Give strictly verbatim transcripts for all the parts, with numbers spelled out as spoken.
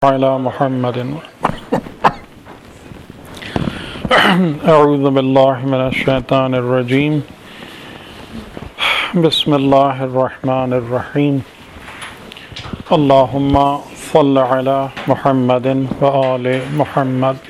على محمد اعوذ باللہ من الشیطان الرجیم بسم اللہ الرحمن الرحیم اللہم صل علی محمد وآل محمد۔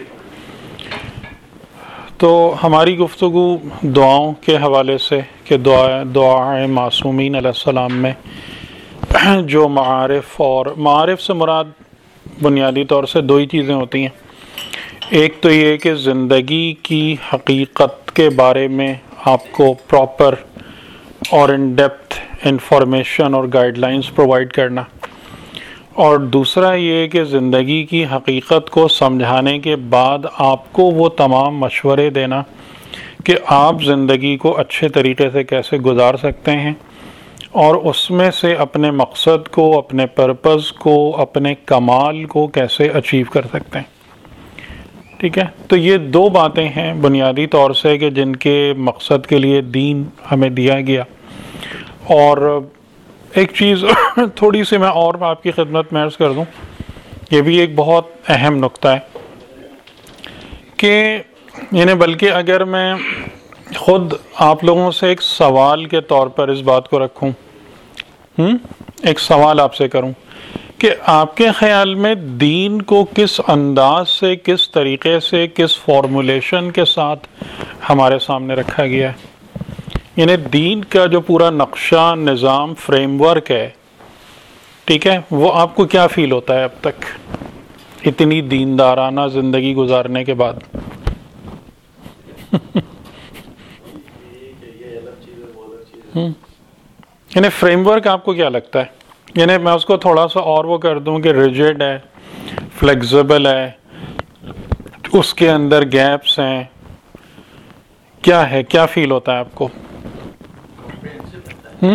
تو ہماری گفتگو دعاؤں کے حوالے سے کہ دعا دعائے معصومین علیہ السلام میں جو معارف، اور معارف سے مراد بنیادی طور سے دو ہی چیزیں ہوتی ہیں۔ ایک تو یہ کہ زندگی کی حقیقت کے بارے میں آپ کو پراپر اور ان ڈیپتھ انفارمیشن اور گائیڈ لائنز پرووائڈ کرنا، اور دوسرا یہ کہ زندگی کی حقیقت کو سمجھانے کے بعد آپ کو وہ تمام مشورے دینا کہ آپ زندگی کو اچھے طریقے سے کیسے گزار سکتے ہیں، اور اس میں سے اپنے مقصد کو، اپنے پرپز کو، اپنے کمال کو کیسے اچیو کر سکتے ہیں۔ ٹھیک ہے، تو یہ دو باتیں ہیں بنیادی طور سے کہ جن کے مقصد کے لیے دین ہمیں دیا گیا۔ اور ایک چیز تھوڑی سی میں اور آپ کی خدمت میں عرض کر دوں، یہ بھی ایک بہت اہم نقطہ ہے کہ یعنی بلکہ اگر میں خود آپ لوگوں سے ایک سوال کے طور پر اس بات کو رکھوں، ہم ایک سوال آپ سے کروں کہ آپ کے خیال میں دین کو کس انداز سے، کس طریقے سے، کس فارمولیشن کے ساتھ ہمارے سامنے رکھا گیا ہے؟ یعنی دین کا جو پورا نقشہ، نظام، فریم ورک ہے، ٹھیک ہے، وہ آپ کو کیا فیل ہوتا ہے اب تک اتنی دیندارانہ زندگی گزارنے کے بعد؟ یعنی فریم ورک آپ کو کیا لگتا ہے؟ یعنی میں اس کو تھوڑا سا اور وہ کر دوں کہ ریجڈ ہے، فلیکزیبل ہے، اس کے اندر گیپس ہیں، کیا ہے، کیا فیل ہوتا ہے آپ کو؟ ہم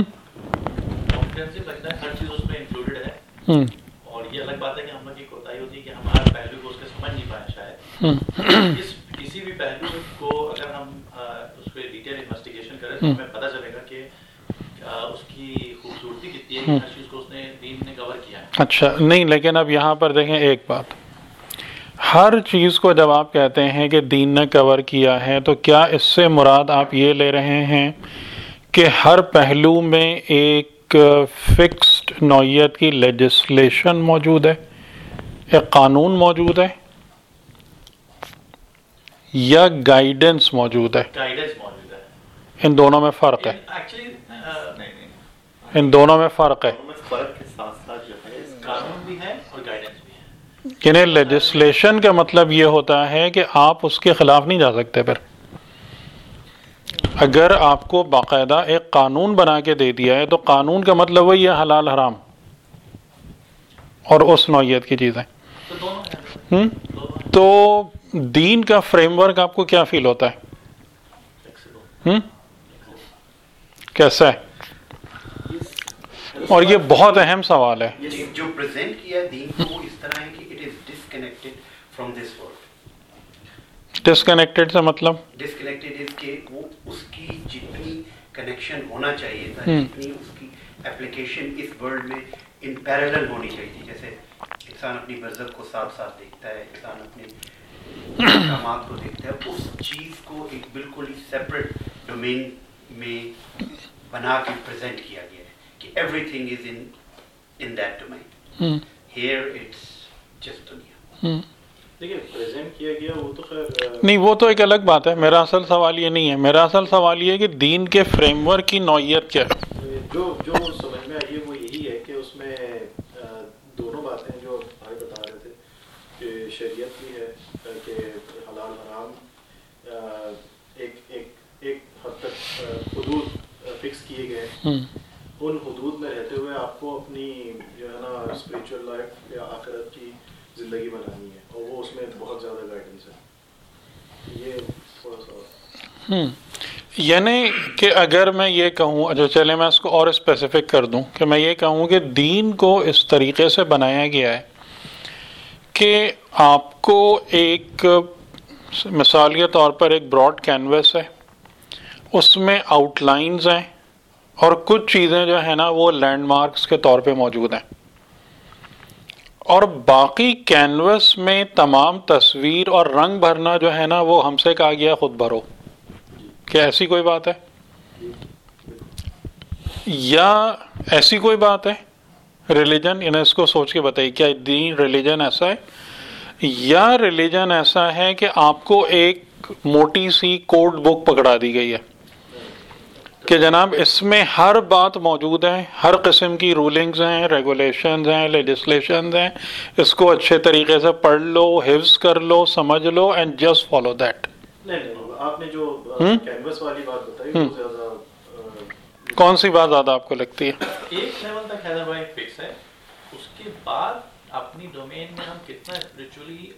اور یہ الگ بات ہے کہ ہم لوگ کی کوتاہی ہوتی ہے کہ ہم ہر پہلو کو اس کے سمجھ نہیں پائے شاید۔ کسی بھی پہلو کو اگر ہم اس پہ ڈیٹیل انویسٹیگیشن کریں تو ہمیں پتہ چلے گا کہ اس کی خوبصورتی کتنی ہے کہ ہر چیز کو اس نے دین نے کور کیا ہے۔ اچھا نہیں، لیکن اب یہاں پر دیکھیں ایک بات، ہر چیز کو جب آپ کہتے ہیں کہ دین نے کور کیا ہے تو کیا اس سے مراد آپ یہ لے رہے ہیں کہ ہر پہلو میں ایک فکسڈ نوعیت کی لیجسلیشن موجود ہے، ایک قانون موجود ہے، یا گائیڈنس موجود ہے؟ گائیڈنس موجود ہے۔ ان دونوں میں فرق ہے؟ ایکچولی ان دونوں میں فرق ہے، فرق کے ساتھ ساتھ جو ہے قانون بھی ہے اور گائیڈنس بھی ہے۔ یعنی لیجسلیشن کا مطلب یہ ہوتا ہے کہ آپ اس کے خلاف نہیں جا سکتے۔ پھر اگر آپ کو باقاعدہ ایک قانون بنا کے دے دیا ہے تو قانون کا مطلب وہی ہے حلال حرام اور اس نوعیت کی چیزیں۔ ہم تو دین کا فریم ورک آپ کو کیا فیل ہوتا ہے؟ ہم کیسا ہے؟ اور یہ بہت اہم سوال ہے۔ جو پریزنٹ کیا دین کو وہ اس طرح ہے کہ it is disconnected from this world. Disconnected سے مطلب؟ ڈسکنیکٹڈ از کہ وہ اس کی جتنی کنیکشن ہونا چاہیے تھا، جتنی اس کی اپلیکیشن اس ورلڈ میں ان پیرالل ہونی چاہیے تھی۔ جیسے انسان اپنی برزخ کو ساتھ ساتھ دیکھتا ہے، انسان اپنے احکامات کو دیکھتا ہے، اس چیز کو ایک بالکل ہی سیپریٹ ڈومین میں بنا کے پریزنٹ کیا گیا ہے کہ everything is in in that domain. Here it's just دنیا۔ دیکھیے پریزنٹ کیا گیا وہ تو خیر نہیں، وہ تو ایک الگ بات ہے۔ میرا اصل سوال یہ نہیں ہے، میرا اصل سوال یہ ہے کہ دین کے فریم ورک کی نوعیت کیا ہے؟ جو جو سمجھ میں آئی ہے وہ یہی ہے کہ اس میں دونوں باتیں جو بھائی بتا رہے تھے کہ شریعت بھی ہے کہ حلال حرام ایک ایک ایک حد تک حدود فکس کیے گئے، ان حدود میں رہتے ہوئے آپ کو اپنی جو ہے نا اسپریچول لائف یا آخرت کی زندگی بنانی ہے، اور وہ اس میں بہت زیادہ گائیڈنس ہے۔ یہ تھوڑا سا ہم یعنی کہ اگر میں یہ کہوں، جو چلے میں اس کو اور اسپیسیفک کر دوں کہ میں یہ کہوں کہ دین کو اس طریقے سے بنایا گیا ہے کہ آپ کو ایک مثال کے طور پر ایک براڈ کینوس ہے، اس میں آؤٹ لائنز ہیں، اور کچھ چیزیں جو ہیں نا وہ لینڈ مارکس کے طور پہ موجود ہیں، اور باقی کینوس میں تمام تصویر اور رنگ بھرنا جو ہے نا وہ ہم سے کہا گیا خود بھرو. کیا ایسی کوئی بات ہے؟ یا ایسی کوئی بات ہے ریلیجن؟ انہیں اس کو سوچ کے بتائیے کیا دین ریلیجن ایسا ہے؟ یا ریلیجن ایسا ہے کہ آپ کو ایک موٹی سی کوڈ بک پکڑا دی گئی ہے کہ جناب اس میں ہر بات موجود ہے, ہر قسم کی رولنگز ہیں, ریگولیشنز ہیں, لیجسلیشنز ہیں, اس کو اچھے طریقے سے پڑھ لو, حفظ کر لو, سمجھ لو اینڈ جسٹ فالو دیٹ. نہیں نہیں, آپ نے جو کینوس والی بات بتائی وہ زیادہ کون سی بات زیادہ آپ کو لگتی ہے؟ ایک لیول تک حیدر بھائی فکس ہے, اس کے بعد اپنی ڈومین میں ہم کتنا اسپرچولی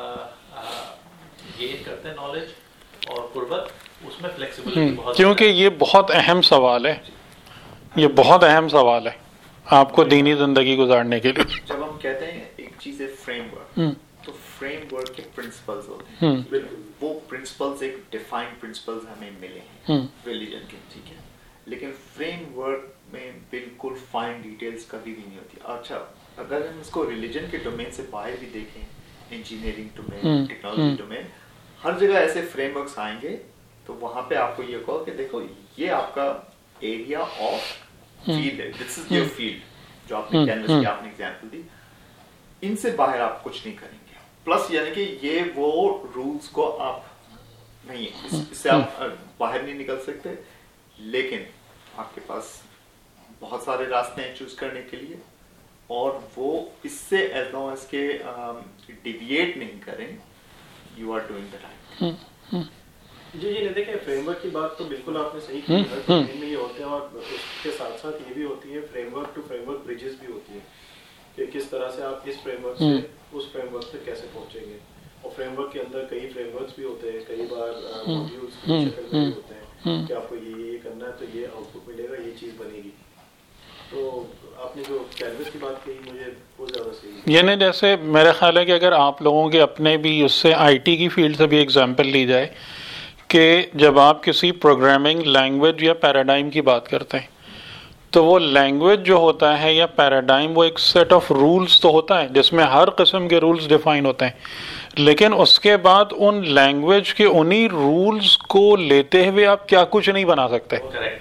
گین کرتے ہیں نالج اور قربت, اس میں فلیکسیبلٹی بہت, کیونکہ یہ بہت اہم سوال ہے, یہ بہت اہم سوال ہے آپ کو دینی زندگی گزارنے کے لیے. جب ہم کہتے ہیں ایک چیز ہے فریم ورک, تو فریم ورک کے پرنسپلز ہوتے ہیں, وہ پرنسپلز ایک ڈیفائنڈ پرنسپلز ہمیں ملے ہیں ریلیجن کے, ٹھیک ہے, لیکن فریم ورک میں بالکل فائن ڈیٹیلز کبھی بھی نہیں ہوتی. اچھا اگر ہم اس کو ریلیجن کے ڈومین سے باہر بھی دیکھیں, انجینئرنگ ڈومین, ٹیکنالوجی ڈومین, ہر جگہ ایسے فریم ورکس آئیں گے تو وہاں پہ آپ کو یہ کہو کہ دیکھو یہ آپ کا ایریا آف فیلڈ ہے, دس از یور فیلڈ, جو آپ نے کینوس کی آپ نے ایگزامپل دی, ان سے باہر آپ کچھ نہیں کریں گے. پلس یعنی کہ یہ وہ رولز کو آپ نہیں, اس سے آپ باہر نہیں نکل سکتے, لیکن آپ کے پاس بہت سارے راستے ہیں چوز کرنے کے لیے, اور وہ اس سے ایز لانگ ایز کے ڈیویٹ نہیں کریں, you are doing the right. جی جی نہیں, دیکھیں فریم ورک کی بات تو بالکل آپ نے صحیح کی ہے, ڈومین میں یہ ہوتے ہیں, اور اس کے ساتھ ساتھ یہ بھی ہوتی ہے framework to framework bridges بھی ہوتی ہیں کہ کس طرح سے آپ اس فریم ورک سے اس فریم ورک تک کیسے پہنچیں گے. اور فریم ورک کے اندر کئی فریم ورکس بھی ہوتے ہیں, کئی بار ماڈیولس کی شکل میں بھی ہوتے ہیں کہ آپ کو یہ یہ کرنا ہے تو یہ آؤٹ پٹ ملے گا, یہ چیز بنے گی. تو آپ نے جو کینوس کی بات کہی مجھے وہ زیادہ صحیح, یعنی جیسے میرا خیال ہے کہ اگر آپ لوگوں کے اپنے بھی اس سے آئی ٹی کی فیلڈ سے بھی ایگزامپل لی جائے کہ جب آپ کسی پروگرامنگ لینگویج یا پیراڈائم کی بات کرتے ہیں تو وہ لینگویج جو ہوتا ہے یا پیراڈائم وہ ایک سیٹ آف رولز تو ہوتا ہے جس میں ہر قسم کے رولز ڈیفائن ہوتے ہیں, لیکن اس کے بعد ان لینگویج کے انہی رولز کو لیتے ہوئے آپ کیا کچھ نہیں بنا سکتے.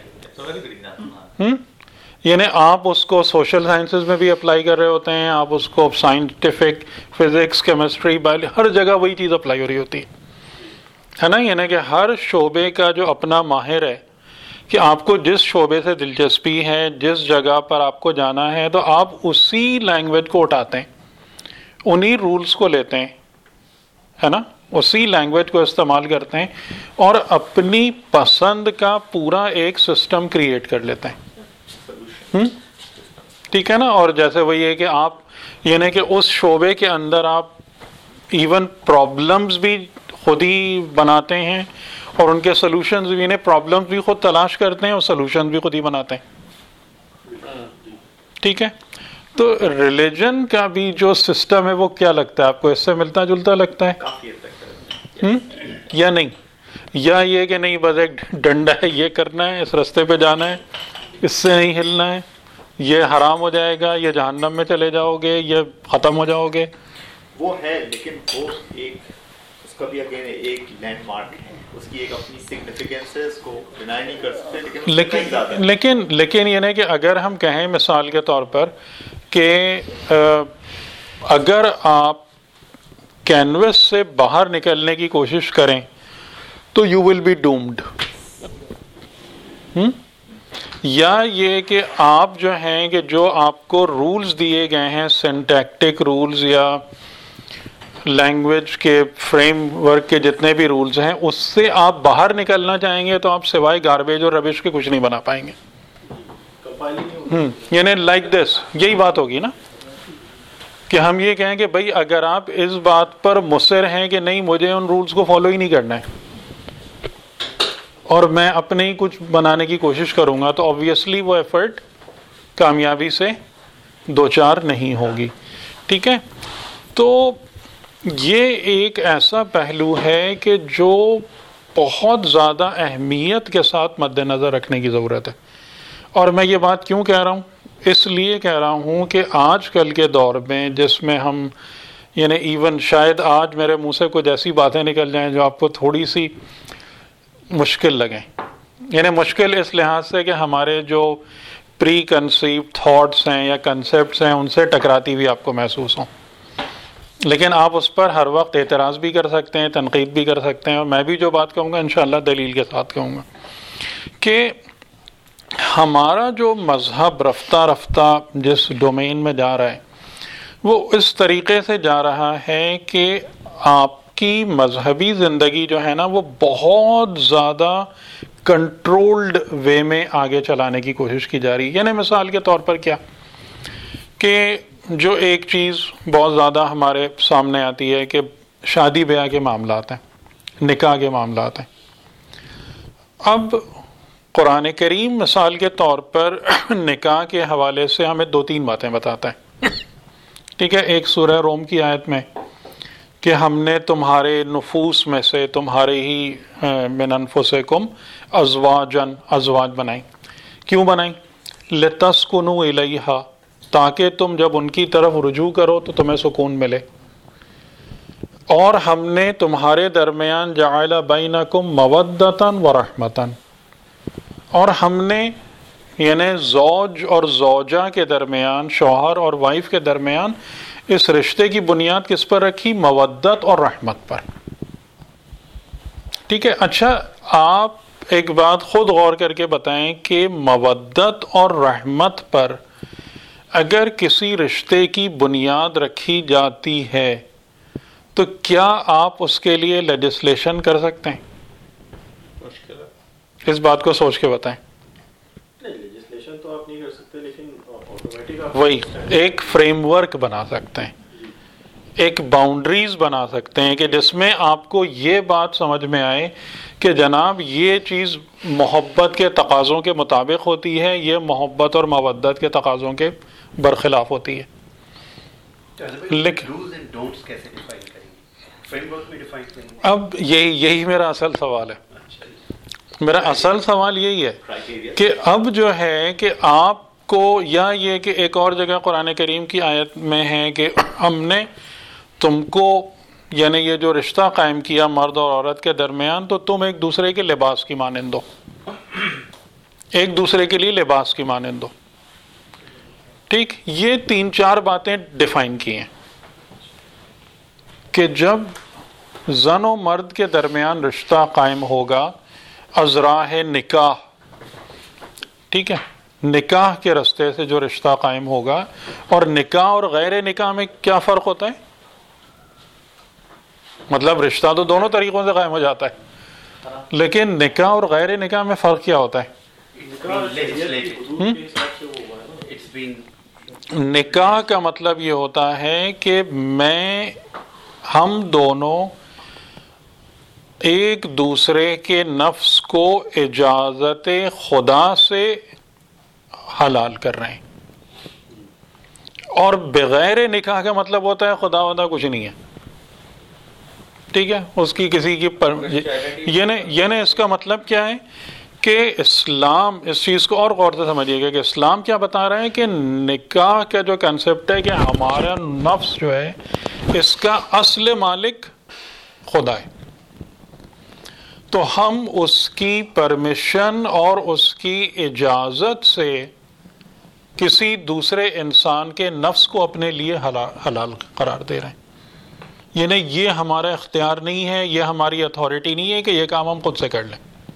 یعنی آپ اس کو سوشل سائنسز میں بھی اپلائی کر رہے ہوتے ہیں, آپ اس کو سائنٹیفک فزکس کیمسٹری بایولوجی ہر جگہ وہی چیز اپلائی ہو رہی ہوتی ہے, ہے نا. یعنی کہ ہر شعبے کا جو اپنا ماہر ہے کہ آپ کو جس شعبے سے دلچسپی ہے, جس جگہ پر آپ کو جانا ہے, تو آپ اسی لینگویج کو اٹھاتے ہیں, انہی رولز کو لیتے ہیں, ہے نا, اسی لینگویج کو استعمال کرتے ہیں اور اپنی پسند کا پورا ایک سسٹم کریٹ کر لیتے ہیں. ٹھیک ہے نا. اور جیسے وہی ہے کہ آپ یعنی کہ اس شعبے کے اندر آپ ایون پرابلمز بھی خود ہی بناتے ہیں اور ان کے سلوشنز بھی, انہیں پرابلمز بھی خود تلاش کرتے ہیں اور سلوشنز بھی خود ہی بناتے ہیں. ٹھیک ہے. تو ریلیجن کا بھی جو سسٹم ہے وہ کیا لگتا ہے آپ کو, اس سے ملتا جلتا لگتا ہے کافی حد تک یا نہیں؟ یا یہ کہ نہیں بس ایک ڈنڈا ہے, یہ کرنا ہے, اس رستے پہ جانا ہے, اس سے نہیں ہلنا ہے, یہ حرام ہو جائے گا, یہ جہنم میں چلے جاؤ گے, یہ ختم ہو جاؤ گے. وہ ہے, لیکن وہ ایک اس کا بھی اگین ایک لینڈ مارک ہے, اس کی ایک اپنی سگنیفیکینس ہے, اس کو ڈینائی نہیں کر سکتے. لیکن لیکن لیکن لیکن یہ نہیں کہ اگر ہم کہیں مثال کے طور پر کہ اگر آپ کینوس سے باہر نکلنے کی کوشش کریں تو یو ول بی ڈومڈ, یا یہ کہ آپ جو ہیں کہ جو آپ کو رولز دیے گئے ہیں, سینٹیکٹک رولز یا لینگویج کے فریم ورک کے جتنے بھی رولز ہیں, اس سے آپ باہر نکلنا چاہیں گے تو آپ سوائے گاربیج اور ربش کے کچھ نہیں بنا پائیں گے. یعنی لائک دس, یہی بات ہوگی نا کہ ہم یہ کہیں کہ بھائی اگر آپ اس بات پر مصر ہیں کہ نہیں مجھے ان رولز کو فالو ہی نہیں کرنا ہے اور میں اپنے ہی کچھ بنانے کی کوشش کروں گا, تو آبویسلی وہ ایفرٹ کامیابی سے دو چار نہیں ہوگی. ٹھیک ہے. تو یہ ایک ایسا پہلو ہے کہ جو بہت زیادہ اہمیت کے ساتھ مد نظر رکھنے کی ضرورت ہے. اور میں یہ بات کیوں کہہ رہا ہوں, اس لیے کہہ رہا ہوں کہ آج کل کے دور میں جس میں ہم یعنی ایون شاید آج میرے منہ سے کچھ ایسی باتیں نکل جائیں جو آپ کو تھوڑی سی مشکل لگیں، یعنی مشکل اس لحاظ سے کہ ہمارے جو پری کنسیو تھاٹس ہیں یا کنسیپٹس ہیں ان سے ٹکراتی ہوئی آپ کو محسوس ہوں، لیکن آپ اس پر ہر وقت اعتراض بھی کر سکتے ہیں، تنقید بھی کر سکتے ہیں، اور میں بھی جو بات کہوں گا انشاءاللہ دلیل کے ساتھ کہوں گا کہ ہمارا جو مذہب رفتہ رفتہ جس ڈومین میں جا رہا ہے وہ اس طریقے سے جا رہا ہے کہ آپ کی مذہبی زندگی جو ہے نا وہ بہت زیادہ کنٹرولڈ وے میں آگے چلانے کی کوشش کی جا رہی ہے. یعنی مثال کے طور پر کیا کہ جو ایک چیز بہت زیادہ ہمارے سامنے آتی ہے کہ شادی بیاہ کے معاملات ہیں، نکاح کے معاملات ہیں. اب قرآن کریم مثال کے طور پر نکاح کے حوالے سے ہمیں دو تین باتیں بتاتا ہے. ٹھیک ہے، ایک سورہ روم کی آیت میں کہ ہم نے تمہارے نفوس میں سے تمہارے ہی من انفسکم ازواجن ازواج بنائی. کیوں بنائی؟ لتسکنوا الیہا، تاکہ تم جب ان کی طرف رجوع کرو تو تمہیں سکون ملے. اور ہم نے تمہارے درمیان جعل بینکم مودۃ ورحمۃ، اور ہم نے یعنی زوج اور زوجہ کے درمیان، شوہر اور وائف کے درمیان اس رشتے کی بنیاد کس پر رکھی؟ مودت اور رحمت پر. ٹھیک ہے. اچھا آپ ایک بات خود غور کر کے بتائیں کہ مودت اور رحمت پر اگر کسی رشتے کی بنیاد رکھی جاتی ہے تو کیا آپ اس کے لیے لیجسلیشن کر سکتے ہیں؟ مشکل ہے. اس بات کو سوچ کے بتائیں. نہیں، لیجسلیشن تو آپ نہیں کر سکتے، لیکن آٹومیٹک وہی ایک فریم ورک بنا سکتے ہیں، ایک باؤنڈریز بنا سکتے ہیں کہ جس میں آپ کو یہ بات سمجھ میں آئے کہ جناب یہ چیز محبت کے تقاضوں کے مطابق ہوتی ہے، یہ محبت اور مودت کے تقاضوں کے برخلاف ہوتی ہے. لیکن اب یہی یہی میرا اصل سوال ہے. میرا اصل سوال یہی ہے کہ اب جو ہے کہ آپ کو، یا یہ کہ ایک اور جگہ قرآن کریم کی آیت میں ہے کہ ہم نے تم کو یعنی یہ جو رشتہ قائم کیا مرد اور عورت کے درمیان تو تم ایک دوسرے کے لباس کی مانند ہو، ایک دوسرے کے لیے لباس کی مانند ہو. ٹھیک، یہ تین چار باتیں ڈیفائن کی ہیں کہ جب زن و مرد کے درمیان رشتہ قائم ہوگا از راہ نکاح، ٹھیک ہے، نکاح کے رستے سے جو رشتہ قائم ہوگا. اور نکاح اور غیر نکاح میں کیا فرق ہوتا ہے؟ مطلب رشتہ تو دونوں طریقوں سے قائم ہو جاتا ہے، لیکن نکاح اور غیر نکاح میں فرق کیا ہوتا ہے؟ نکاح کا مطلب یہ ہوتا ہے کہ میں ہم دونوں ایک دوسرے کے نفس کو اجازت خدا سے حلال کر رہے ہیں، اور بغیر نکاح کا مطلب ہوتا ہے خدا ودا کچھ نہیں ہے. ٹھیک ہے، اس کی کسی کی پر... یعنی یعنی اس کا مطلب کیا ہے کہ اسلام اس چیز کو اور غور سے سمجھیے گا کہ اسلام کیا بتا رہا ہے کہ نکاح کا جو کنسپٹ ہے کہ ہمارا نفس جو ہے اس کا اصل مالک خدا ہے، تو ہم اس کی پرمیشن اور اس کی اجازت سے کسی دوسرے انسان کے نفس کو اپنے لیے حلال قرار دے رہے ہیں. یعنی یہ ہمارا اختیار نہیں ہے، یہ ہماری اتھارٹی نہیں ہے کہ یہ کام ہم خود سے کر لیں.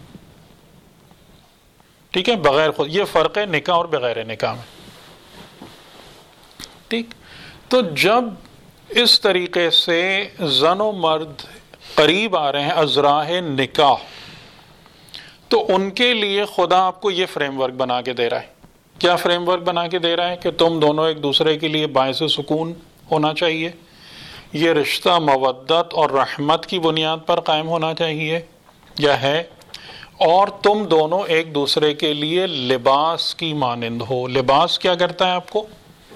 ٹھیک ہے، بغیر خود. یہ فرق ہے نکاح اور بغیر نکاح میں. ٹھیک، تو جب اس طریقے سے زن و مرد قریب آ رہے ہیں ازراہ نکاح تو ان کے لیے خدا آپ کو یہ فریم ورک بنا کے دے رہا ہے. کیا فریم ورک بنا کے دے رہا ہے؟ کہ تم دونوں ایک دوسرے کے لیے باعث سکون ہونا چاہیے، یہ رشتہ مودت اور رحمت کی بنیاد پر قائم ہونا چاہیے یا ہے، اور تم دونوں ایک دوسرے کے لیے لباس کی مانند ہو. لباس کیا کرتا ہے آپ کو؟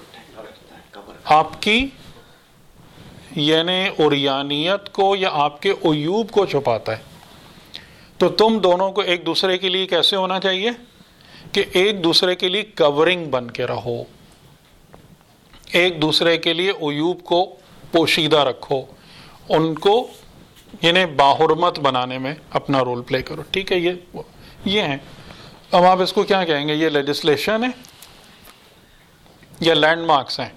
آپ کی یعنی عریانیت کو یا آپ کے عیوب کو چھپاتا ہے. تو تم دونوں کو ایک دوسرے کے لیے کیسے ہونا چاہیے؟ کہ ایک دوسرے کے لیے کورنگ بن کے رہو، ایک دوسرے کے لیے عیوب کو پوشیدہ رکھو، ان کو یعنی باحرمت بنانے میں اپنا رول پلے کرو. ٹھیک ہے، یہ یہ ہیں. اب آپ اس کو کیا کہیں گے؟ یہ لیجسلیشن ہے یا لینڈ مارکس ہیں؟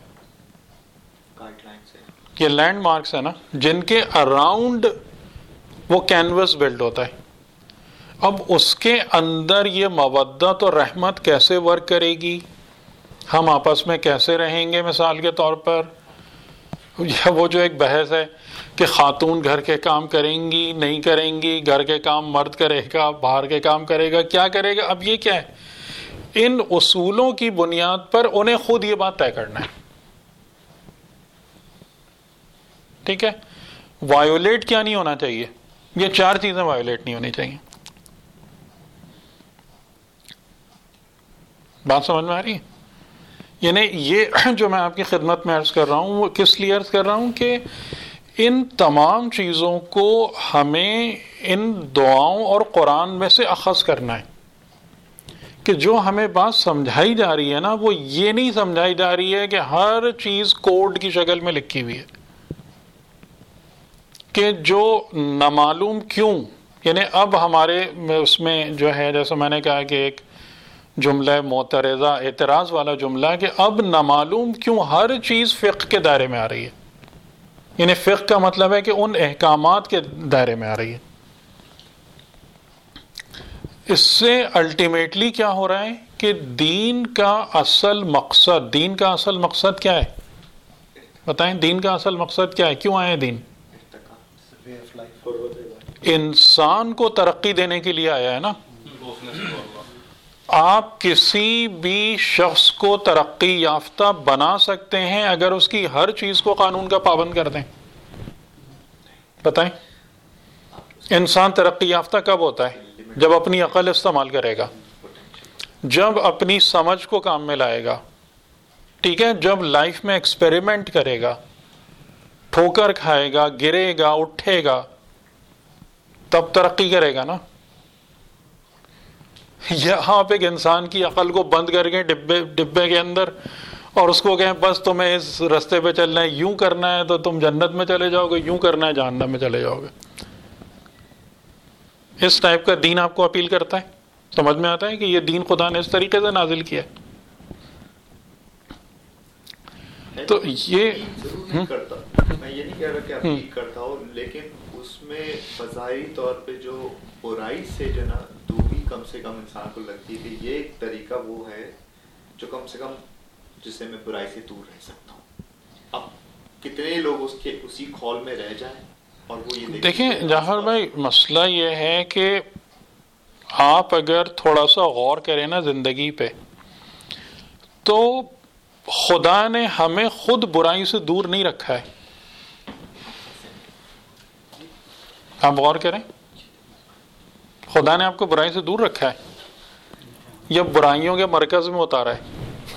یہ لینڈ مارکس ہے نا، جن کے اراؤنڈ وہ کینوس بلڈ ہوتا ہے. اب اس کے اندر یہ مودت اور رحمت کیسے ورک کرے گی، ہم آپس میں کیسے رہیں گے؟ مثال کے طور پر وہ جو ایک بحث ہے کہ خاتون گھر کے کام کریں گی نہیں کریں گی، گھر کے کام مرد کرے گا، باہر کے کام کرے گا، کیا کرے گا؟ اب یہ کیا ہے؟ ان اصولوں کی بنیاد پر انہیں خود یہ بات طے کرنا ہے. ٹھیک ہے، وایولیٹ کیا نہیں ہونا چاہیے؟ یہ چار چیزیں وایولیٹ نہیں ہونی چاہیے. بات سمجھ میں آ رہی ہے؟ یعنی یہ جو میں آپ کی خدمت میں عرض کر رہا ہوں وہ کس لیے عرض کر رہا ہوں کہ ان تمام چیزوں کو ہمیں ان دعاؤں اور قرآن میں سے اخذ کرنا ہے کہ جو ہمیں بات سمجھائی جا رہی ہے نا، وہ یہ نہیں سمجھائی جا رہی ہے کہ ہر چیز کوڈ کی شکل میں لکھی ہوئی ہے، کہ جو نامعلوم کیوں، یعنی اب ہمارے اس میں جو ہے جیسا میں نے کہا کہ ایک جملہ معترضہ اعتراض والا جملہ کہ اب نامعلوم کیوں ہر چیز فقہ کے دائرے میں آ رہی ہے. یعنی فقہ کا مطلب ہے کہ ان احکامات کے دائرے میں آ رہی ہے. اس سے الٹیمیٹلی کیا ہو رہا ہے کہ دین کا اصل مقصد، دین کا اصل مقصد کیا ہے؟ بتائیں، دین کا اصل مقصد کیا ہے؟ کیوں آئے دین؟ انسان کو ترقی دینے کے لیے آیا ہے نا. آپ کسی بھی شخص کو ترقی یافتہ بنا سکتے ہیں اگر اس کی ہر چیز کو قانون کا پابند کر دیں؟ بتائیں، انسان ترقی یافتہ کب ہوتا ہے؟ جب اپنی عقل استعمال کرے گا، جب اپنی سمجھ کو کام میں لائے گا. ٹھیک ہے، جب لائف میں ایکسپیریمنٹ کرے گا، ٹھوکر کھائے گا، گرے گا، اٹھے گا، تب ترقی کرے گا نا. یہاں آپ ایک انسان کی عقل کو بند کر کے ڈبے ڈبے کے اندر اور اس کو کہیں بس تمہیں اس رستے پہ چلنا ہے، یوں کرنا ہے تو تم جنت میں چلے جاؤ گے، یوں کرنا ہے جہنم میں چلے جاؤ گے. اس ٹائپ کا دین آپ کو اپیل کرتا ہے؟ سمجھ میں آتا ہے کہ یہ دین خدا نے اس طریقے سے نازل کیا ہے. تو یہ کرتا، میں یہ نہیں کہہ رہا کہ اپیل کرتا ہوں، لیکن اس میں بظاہری طور پہ جو برائی سے جو نا دوری کم سے کم انسان کو لگتی ہے، یہ ایک طریقہ وہ ہے جو کم سے کم جس سے میں برائی سے دور رہ سکتا ہوں. اب کتنے لوگ اس کے اسی خول میں رہ جائیں اور وہ یہ دیکھیں جعفر بھائی، مسئلہ یہ ہے کہ آپ اگر تھوڑا سا غور کریں نا زندگی پہ، تو خدا نے ہمیں خود برائی سے دور نہیں رکھا ہے. آپ غور کریں، خدا نے آپ کو برائی سے دور رکھا ہے یا برائیوں کے مرکز میں اتارا ہے؟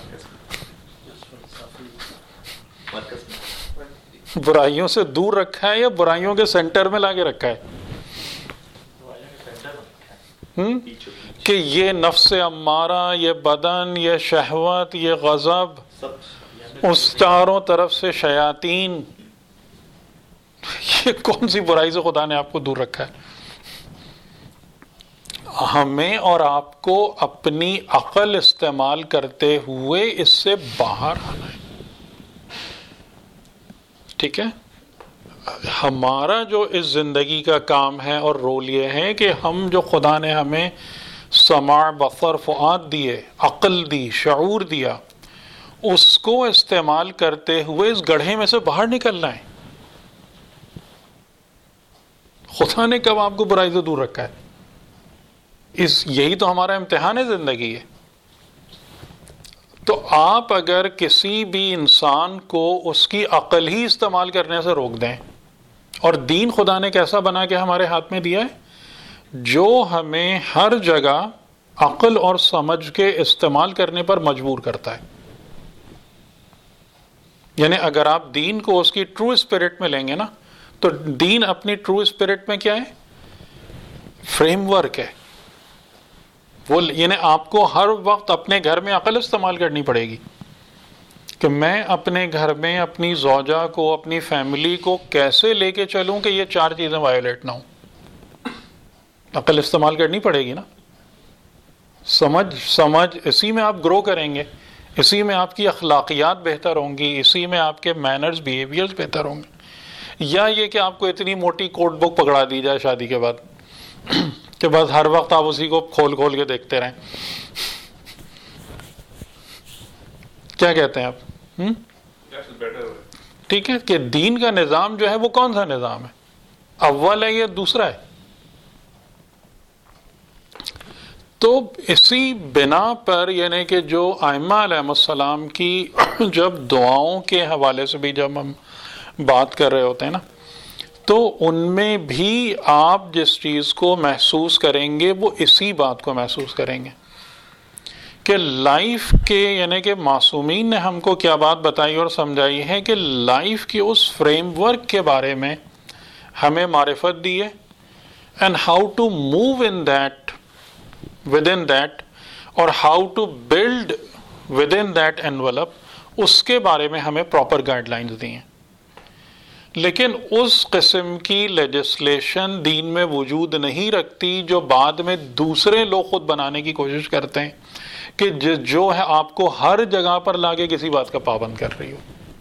برائیوں سے دور رکھا ہے یا برائیوں کے سینٹر میں لا کے رکھا ہے؟ کہ یہ نفس امارہ، یہ بدن، یہ شہوت، یہ غضب، اس چاروں طرف سے شیاطین، یہ کون سی برائی سے خدا نے آپ کو دور رکھا ہے؟ ہمیں اور آپ کو اپنی عقل استعمال کرتے ہوئے اس سے باہر آنا ہے. ٹھیک ہے، ہمارا جو اس زندگی کا کام ہے اور رول یہ ہے کہ ہم جو خدا نے ہمیں سماع، بصر، فؤاد دیے، عقل دی، شعور دیا، اس کو استعمال کرتے ہوئے اس گڑھے میں سے باہر نکلنا ہے. خدا نے کب آپ کو برائی سے دور رکھا ہے؟ اس یہی تو ہمارا امتحان ہے زندگی ہے. تو آپ اگر کسی بھی انسان کو اس کی عقل ہی استعمال کرنے سے روک دیں، اور دین خدا نے کیسا بنا کے ہمارے ہاتھ میں دیا ہے جو ہمیں ہر جگہ عقل اور سمجھ کے استعمال کرنے پر مجبور کرتا ہے. یعنی اگر آپ دین کو اس کی ٹرو اسپرٹ میں لیں گے نا، تو دین اپنی ٹرو اسپرٹ میں کیا ہے؟ فریم ورک ہے. وہ یعنی آپ کو ہر وقت اپنے گھر میں عقل استعمال کرنی پڑے گی کہ میں اپنے گھر میں اپنی زوجہ کو اپنی فیملی کو کیسے لے کے چلوں کہ یہ چار چیزیں وائلیٹ نہ ہوں. عقل استعمال کرنی پڑے گی نا. سمجھ سمجھ اسی میں آپ گرو کریں گے, اسی میں آپ کی اخلاقیات بہتر ہوں گی, اسی میں آپ کے مینرز بیہیویئرز بہتر ہوں گے. یا یہ کہ آپ کو اتنی موٹی کوڈ بک پکڑا دی جائے شادی کے بعد کہ بس ہر وقت آپ اسی کو کھول کھول کے دیکھتے رہیں. کیا کہتے ہیں آپ؟ ہم؟ ٹھیک ہے کہ دین کا نظام جو ہے وہ کون سا نظام ہے؟ اول ہے یا دوسرا ہے؟ تو اسی بنا پر یعنی کہ جو ائمہ علیہ السلام کی جب دعاؤں کے حوالے سے بھی جب ہم بات کر رہے ہوتے ہیں نا, تو ان میں بھی آپ جس چیز کو محسوس کریں گے وہ اسی بات کو محسوس کریں گے کہ لائف کے یعنی کہ معصومین نے ہم کو کیا بات بتائی اور سمجھائی ہے کہ لائف کی اس فریم ورک کے بارے میں ہمیں معرفت دی ہے, and how to move in that within that, اور how to build within that envelope, اس کے بارے میں ہمیں پراپر گائیڈ لائنز دی ہیں. لیکن اس قسم کی لیجسلیشن دین میں وجود نہیں رکھتی جو بعد میں دوسرے لوگ خود بنانے کی کوشش کرتے ہیں کہ جو ہے آپ کو ہر جگہ پر لا کے کسی بات کا پابند کر رہی ہو.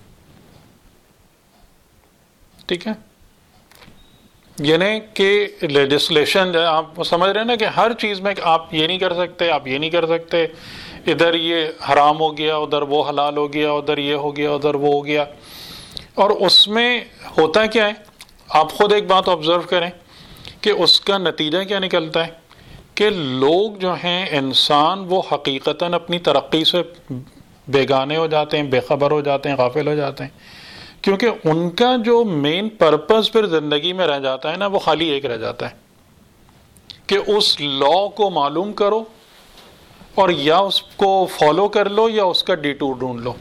ٹھیک ہے, یعنی کہ لیجسلیشن جو ہے آپ سمجھ رہے ہیں نا کہ ہر چیز میں آپ یہ نہیں کر سکتے, آپ یہ نہیں کر سکتے, ادھر یہ حرام ہو گیا, ادھر وہ حلال ہو گیا, ادھر یہ ہو گیا, ادھر وہ ہو گیا. اور اس میں ہوتا کیا ہے, آپ خود ایک بات آبزرو کریں کہ اس کا نتیجہ کیا نکلتا ہے کہ لوگ جو ہیں انسان وہ حقیقتاً اپنی ترقی سے بیگانے ہو جاتے ہیں, بے خبر ہو جاتے ہیں, غافل ہو جاتے ہیں, کیونکہ ان کا جو مین پرپز پھر زندگی میں رہ جاتا ہے نا وہ خالی ایک رہ جاتا ہے کہ اس لا کو معلوم کرو اور یا اس کو فالو کر لو یا اس کا ڈیٹور ڈھونڈ لو.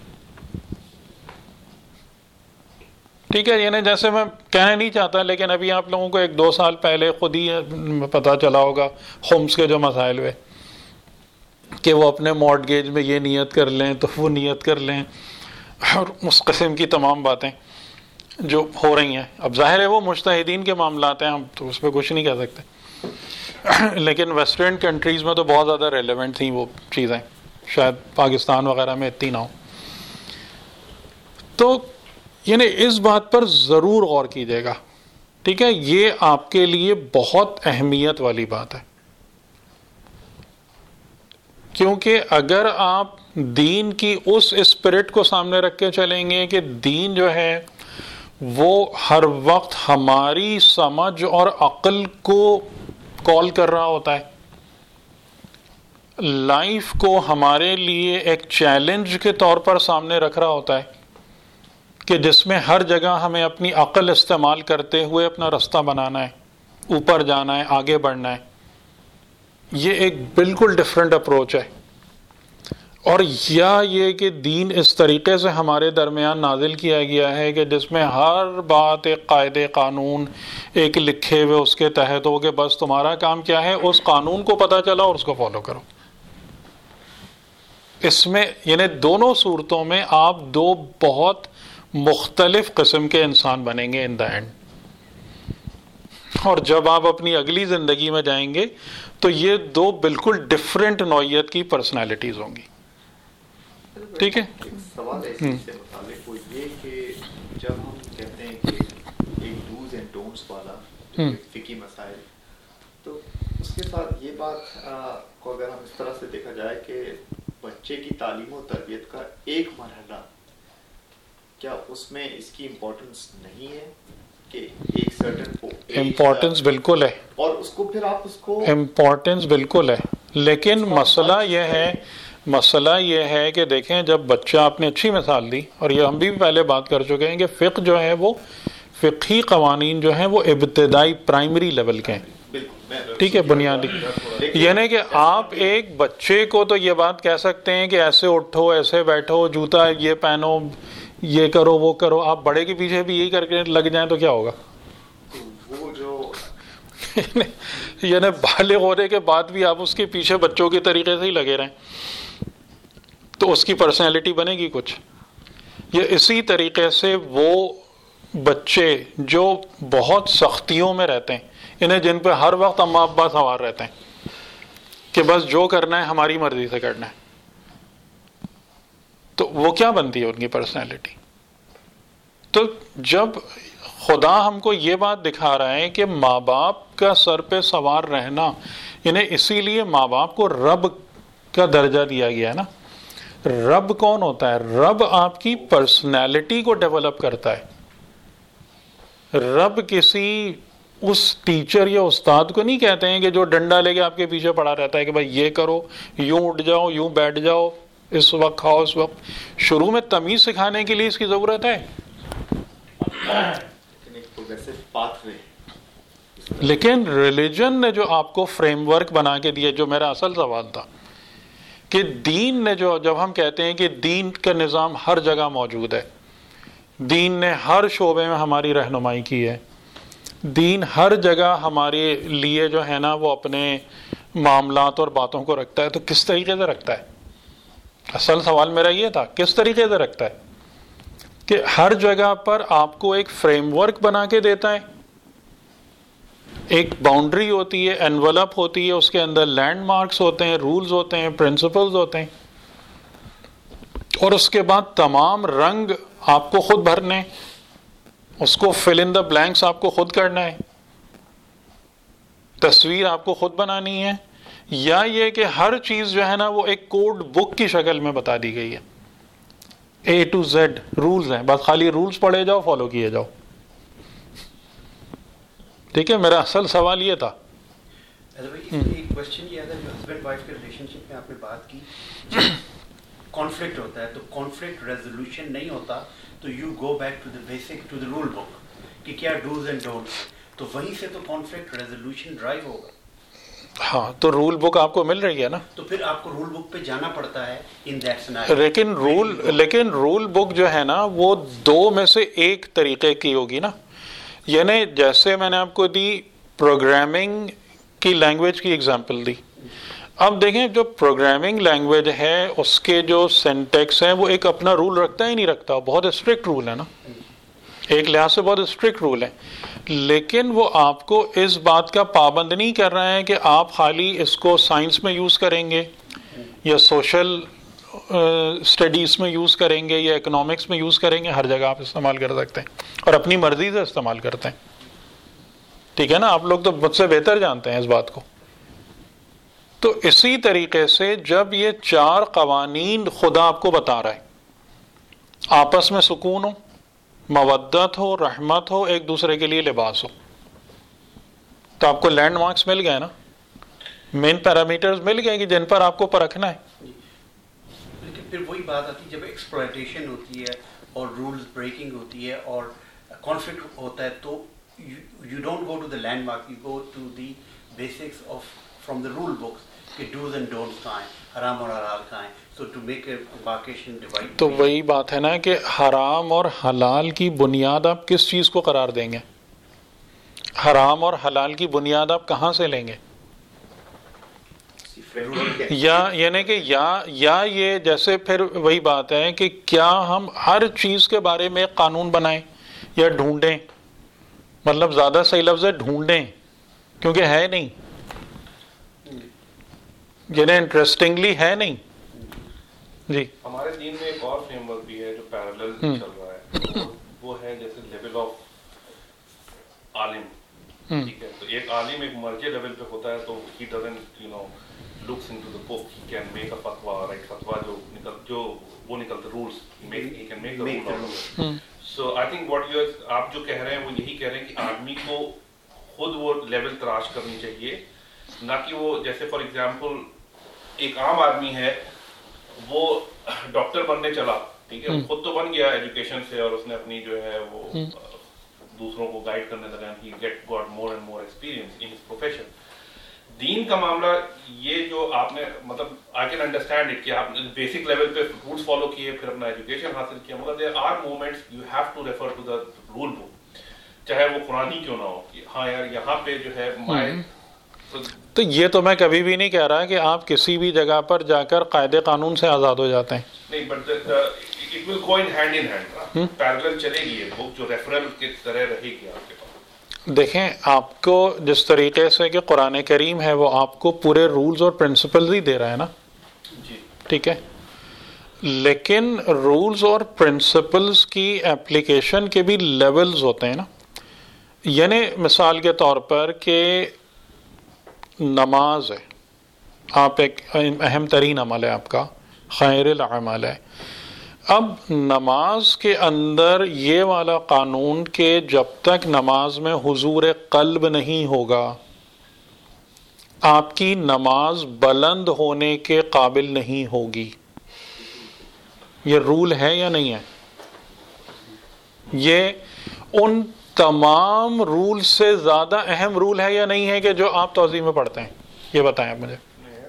ٹھیک ہے, یعنی جیسے میں کہنا نہیں چاہتا لیکن ابھی آپ لوگوں کو ایک دو سال پہلے خود ہی پتا چلا ہوگا خمس کے جو مسائل ہوئے کہ وہ اپنے مارٹگیج میں یہ نیت کر لیں تو وہ نیت کر لیں اور اس قسم کی تمام باتیں جو ہو رہی ہیں. اب ظاہر ہے وہ مجتہدین کے معاملات ہیں, ہم تو اس پہ کچھ نہیں کہہ سکتے, لیکن ویسٹرن کنٹریز میں تو بہت زیادہ ریلیونٹ تھیں وہ چیزیں, شاید پاکستان وغیرہ میں اتنی نہ ہو. تو یعنی اس بات پر ضرور غور کیجیے گا. ٹھیک ہے, یہ آپ کے لیے بہت اہمیت والی بات ہے, کیونکہ اگر آپ دین کی اس اسپرٹ کو سامنے رکھ کے چلیں گے کہ دین جو ہے وہ ہر وقت ہماری سمجھ اور عقل کو کال کر رہا ہوتا ہے, لائف کو ہمارے لیے ایک چیلنج کے طور پر سامنے رکھ رہا ہوتا ہے کہ جس میں ہر جگہ ہمیں اپنی عقل استعمال کرتے ہوئے اپنا رستہ بنانا ہے, اوپر جانا ہے, آگے بڑھنا ہے, یہ ایک بالکل ڈفرینٹ اپروچ ہے. اور یا یہ کہ دین اس طریقے سے ہمارے درمیان نازل کیا گیا ہے کہ جس میں ہر بات ایک قاعدے قانون ایک لکھے ہوئے اس کے تحت ہو کہ بس تمہارا کام کیا ہے, اس قانون کو پتہ چلا اور اس کو فالو کرو. اس میں یعنی دونوں صورتوں میں آپ دو بہت مختلف قسم کے انسان بنیں گے ان دا اینڈ. اور جب آپ اپنی اگلی زندگی میں جائیں گے تو یہ دو بالکل ڈفرینٹ نوعیت کی پرسنالٹیز ہوں گی. ٹھیک ہے, ایک سوال ہے اس سے متعلق وہ یہ کہ جب ہم کہتے ہیں کہ ایک ڈوز اینڈ ڈونٹس والا فقہی مسائل, تو اس کے ساتھ یہ بات کو اگر ہم اس طرح سے دیکھا جائے کہ بچے کی تعلیم و تربیت کا ایک مرحلہ, کیا اس میں اس کی امپورٹنس نہیں ہے کہ ایک سرٹن امپورٹنس بالکل ہے, اور اس کو پھر آپ اس کو امپورٹنس بالکل ہے, لیکن مسئلہ یہ ہے مسئلہ یہ ہے کہ دیکھیں جب بچہ آپ نے اچھی مثال دی, اور یہ ہم بھی پہلے بات کر چکے ہیں کہ فقہ جو ہے وہ فقہی قوانین جو ہیں وہ ابتدائی پرائمری لیول کے ہیں. ٹھیک ہے, بنیادی, یعنی کہ آپ ایک بچے کو تو یہ بات کہہ سکتے ہیں کہ ایسے اٹھو, ایسے بیٹھو, جوتا یہ پہنو, یہ کرو, وہ کرو. آپ بڑے کے پیچھے بھی یہی کر کے لگ جائیں تو کیا ہوگا؟ وہ جو یعنی بالغ ہونے کے بعد بھی آپ اس کے پیچھے بچوں کے طریقے سے ہی لگے رہیں تو اس کی پرسنالٹی بنے گی کچھ؟ یہ اسی طریقے سے وہ بچے جو بہت سختیوں میں رہتے ہیں، انہیں جن پہ ہر وقت اماں ابا سوار رہتے ہیں کہ بس جو کرنا ہے ہماری مرضی سے کرنا ہے، تو وہ کیا بنتی ہے ان کی پرسنالٹی؟ تو جب خدا ہم کو یہ بات دکھا رہا ہے کہ ماں باپ کا سر پہ سوار رہنا، انہیں اسی لیے ماں باپ کو رب کا درجہ دیا گیا ہے نا۔ رب کون ہوتا ہے؟ رب آپ کی پرسنالٹی کو ڈیولپ کرتا ہے۔ رب کسی اس ٹیچر یا استاد کو نہیں کہتے ہیں کہ جو ڈنڈا لے کے آپ کے پیچھے پڑا رہتا ہے کہ بھائی یہ کرو، یوں اٹھ جاؤ، یوں بیٹھ جاؤ، اس وقت کھاؤ، اس وقت۔ شروع میں تمیز سکھانے کے لیے اس کی ضرورت ہے، لیکن ریلیجن نے جو آپ کو فریم ورک بنا کے دیا، جو میرا اصل سوال تھا کہ دین نے جو، جب ہم کہتے ہیں کہ دین کا نظام ہر جگہ موجود ہے، دین نے ہر شعبے میں ہماری رہنمائی کی ہے، دین ہر جگہ ہمارے لیے جو ہے نا وہ اپنے معاملات اور باتوں کو رکھتا ہے، تو کس طریقے سے رکھتا ہے؟ اصل سوال میرا یہ تھا، کس طریقے سے رکھتا ہے؟ کہ ہر جگہ پر آپ کو ایک فریم ورک بنا کے دیتا ہے، ایک باؤنڈری ہوتی ہے، انویلپ ہوتی ہے، اس کے اندر لینڈ مارکس ہوتے ہیں، رولز ہوتے ہیں، پرنسپلز ہوتے ہیں، اور اس کے بعد تمام رنگ آپ کو خود بھرنے، اس کو فل ان دا بلینکس آپ کو خود کرنا ہے، تصویر آپ کو خود بنانی ہے، یا یہ کہ ہر چیز جو ہے نا وہ ایک کوڈ بک کی شکل میں بتا دی گئی ہے، اے ٹو زیڈ رولز ہیں، بس خالی رولز پڑھے جاؤ، فالو کیے جاؤ۔ ٹھیک ہے، میرا اصل سوال یہ تھا۔ ایک کوشچن یہ تھا جو ہسبینڈ وائف کے ریلیشن شپ میں آپ نے بات کی، کانفلکٹ ہوتا ہے تو کانفلکٹ ریزولوشن نہیں ہوتا تو you go back to the basic to the rule book کہ کیا ڈوز اینڈ ڈونٹس، تو وہیں سے تو کانفلکٹ ریزولوشن ڈرائیو ہوگا۔ ہاں، تو رول بک آپ کو مل رہی ہے نا، تو پھر آپ کو رول بک پہ جانا پڑتا ہے ان دیٹ سینیریو۔ لیکن رول لیکن رول بک جو ہے نا وہ دو میں سے ایک طریقے کی ہوگی نا، یعنی جیسے میں نے آپ کو دی پروگرامنگ کی لینگویج کی ایگزامپل دی، اب دیکھیں جو پروگرامنگ لینگویج ہے اس کے جو سینٹیکس ہیں وہ ایک اپنا رول رکھتا ہی نہیں رکھتا، بہت اسٹرکٹ رول ہے نا، ایک لحاظ سے بہت اسٹرکٹ رول ہے، لیکن وہ آپ کو اس بات کا پابند نہیں کر رہا ہے کہ آپ خالی اس کو سائنس میں یوز کریں گے یا سوشل اسٹڈیز میں یوز کریں گے یا اکنامکس میں یوز کریں گے، ہر جگہ آپ استعمال کر سکتے ہیں اور اپنی مرضی سے استعمال کرتے ہیں۔ ٹھیک ہے نا، آپ لوگ تو مجھ سے بہتر جانتے ہیں اس بات کو۔ تو اسی طریقے سے جب یہ چار قوانین خدا آپ کو بتا رہا ہے، آپس میں سکون ہو، مودت ہو، رحمت ہو، ایک دوسرے کے لیے لباس ہو، تو آپ کو لینڈ مارکس مل گئے نا، مین پیرامیٹرز مل گئے کہ جن پر آپ کو پرکھنا ہے۔ لیکن پھر وہی بات آتی ہے جب ایکسپلائٹیشن ہوتی ہے اور رولز بریکنگ ہوتی ہے اور کانفلکٹ ہوتا ہے تو you don't go to the landmark, you go to the basics of from the rule books کہ ڈوز اینڈ ڈونٹس کہاں ہیں، حرام اور حلال کہاں ہیں، سو ٹو میک اے باکیشن ڈیوائڈ۔ تو وہی بات ہے نا کہ حرام اور حلال کی بنیاد آپ کس چیز کو قرار دیں گے؟ حرام اور حلال کی بنیاد آپ کہاں سے لیں گے؟ یا یعنی کہ یا یا یہ جیسے پھر وہی بات ہے کہ کیا ہم ہر چیز کے بارے میں ایک قانون بنائیں یا ڈھونڈیں، مطلب زیادہ صحیح لفظ ہے ڈھونڈیں، کیونکہ ہے نہیں، یعنی انٹرسٹنگلی ہے نہیں۔ جی ہمارے دین میں ایک اور فریم ورک بھی ہے جو پیرالل چل رہا ہے، وہ ہے جیسے لیول آف عالم، ٹھیک ہے، تو ایک عالم ایک مرجع لیول پہ ہوتا ہے تو he doesn't you know looks into the book, he can make a fatwa, right? Fatwa jo nikal jo wo nikalta rules, he make he can make a rule out of it. So I think what you aap jo keh rahe hain wo yahi keh rahe hain ki aadmi ko khud wo level tarash karni chahiye, na ki wo jaise for example ایک عام آدمی ہے وہ doctor بننے چلا، ٹھیک ہے، خود تو بن گیا ایجوکیشن سے اور اس نے اپنی جو ہے وہ دوسروں کو گائیڈ کرنے لگا، he get got more and more experience in his profession۔ دین کا معاملہ یہ جو آپ نے مطلب آئی کین انڈرسٹینڈ اٹ کہ آپ بیسک لیول پہ رولس فالو کیے، پھر اپنا ایجوکیشن حاصل کیا، مگر there are moments you have to refer to the rule book. چاہے وہ قرآنی کیوں نہ ہو. ہاں یار یہاں پہ جو ہے مائے تو یہ تو میں کبھی بھی نہیں کہہ رہا کہ آپ کسی بھی جگہ پر جا کر قاعدے قانون سے آزاد ہو جاتے ہیں. نہیں but it will go in hand in hand, parallel چلے گی یہ بک جو ریفرل کی طرح رہے گی آپ کے پاس. دیکھیں آپ کو جس طریقے سے کہ قرآن کریم ہے وہ آپ کو پورے رولز اور پرنسپلز ہی دے رہا ہے نا. جی ٹھیک ہے، لیکن رولز اور پرنسپلز کی اپلیکیشن کے بھی لیولز ہوتے ہیں نا. یعنی مثال کے طور پر کہ نماز ہے، آپ ایک اہم ترین عمل ہے آپ کا، خیر الاعمال ہے. اب نماز کے اندر یہ والا قانون کہ جب تک نماز میں حضور قلب نہیں ہوگا آپ کی نماز بلند ہونے کے قابل نہیں ہوگی. یہ رول ہے یا نہیں ہے؟ یہ ان تمام رول سے زیادہ اہم رول ہے یا نہیں ہے کہ جو آپ توضیح میں پڑھتے ہیں؟ یہ بتائیں آپ مجھے.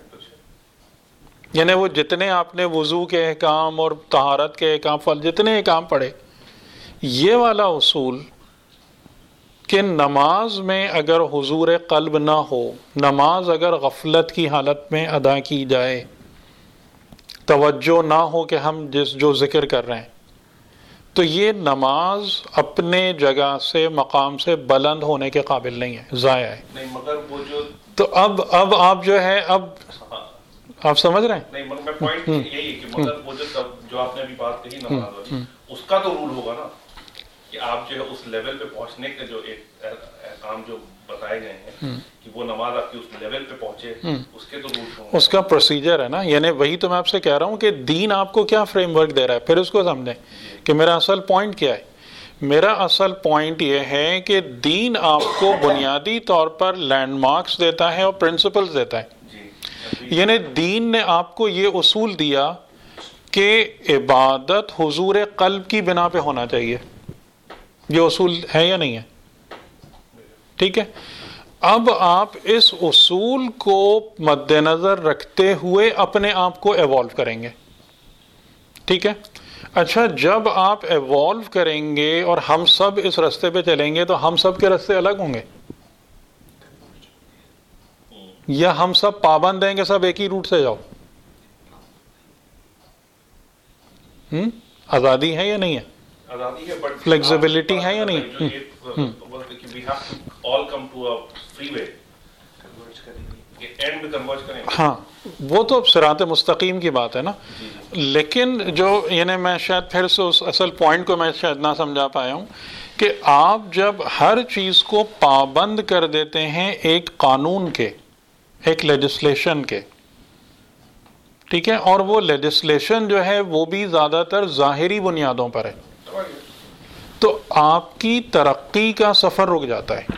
یعنی وہ جتنے آپ نے وضو کے احکام اور طہارت کے احکام فل جتنے احکام پڑھے، یہ والا اصول کہ نماز میں اگر حضور قلب نہ ہو، نماز اگر غفلت کی حالت میں ادا کی جائے، توجہ نہ ہو کہ ہم جس جو ذکر کر رہے ہیں، تو یہ نماز اپنے جگہ سے مقام سے بلند ہونے کے قابل نہیں ہے، ضائع ہے. نہیں مگر وہ جو تو اب اب آپ جو ہے اب آپ سمجھ رہے ہیں؟ نہیں مگر میں پوائنٹ یہی ہے کہ مگر وہ جو جو آپ نے ابھی بات کہی نماز والی، اس کا تو رول ہوگا نا کہ آپ جو ہے اس لیول پہ پہنچنے کے جو ایک احکام جو بتائے گئے ہیں کہ وہ نماز آپ کی اس لیول پہ پہنچے، اس کے تو رول ہوں، اس کا پروسیجر ہے نا. یعنی وہی تو میں آپ سے کہہ رہا ہوں کہ دین آپ کو کیا فریم ورک دے رہا ہے، پھر اس کو سمجھیں کہ میرا اصل پوائنٹ کیا ہے. میرا اصل پوائنٹ یہ ہے کہ دین آپ کو بنیادی طور پر لینڈ مارکس دیتا ہے اور پرنسپلز دیتا ہے. یعنی دین نے آپ کو یہ اصول دیا کہ عبادت حضور قلب کی بنا پہ ہونا چاہیے. یہ اصول ہے یا نہیں ہے؟ ٹھیک ہے. اب آپ اس اصول کو مد نظر رکھتے ہوئے اپنے آپ کو ایوالو کریں گے. ٹھیک ہے. اچھا جب آپ ایوالو کریں گے اور ہم سب اس راستے پہ چلیں گے تو ہم سب کے راستے الگ ہوں گے، یا ہم سب پابند ہیں کہ سب ایک ہی روٹ سے جاؤ؟ ہم آزادی ہے یا نہیں ہے؟ آزادی ہے بٹ فلیکسیبلٹی ہے یا نہیں؟ ہاں وہ تو صراط مستقیم کی بات ہے نا. لیکن جو یعنی میں شاید پھر سے اس اصل پوائنٹ کو میں شاید نہ سمجھا پایا ہوں کہ آپ جب ہر چیز کو پابند کر دیتے ہیں ایک قانون کے، ایک لیجسلیشن کے، ٹھیک ہے، اور وہ لیجسلیشن جو ہے وہ بھی زیادہ تر ظاہری بنیادوں پر ہے، تو آپ کی ترقی کا سفر رک جاتا ہے.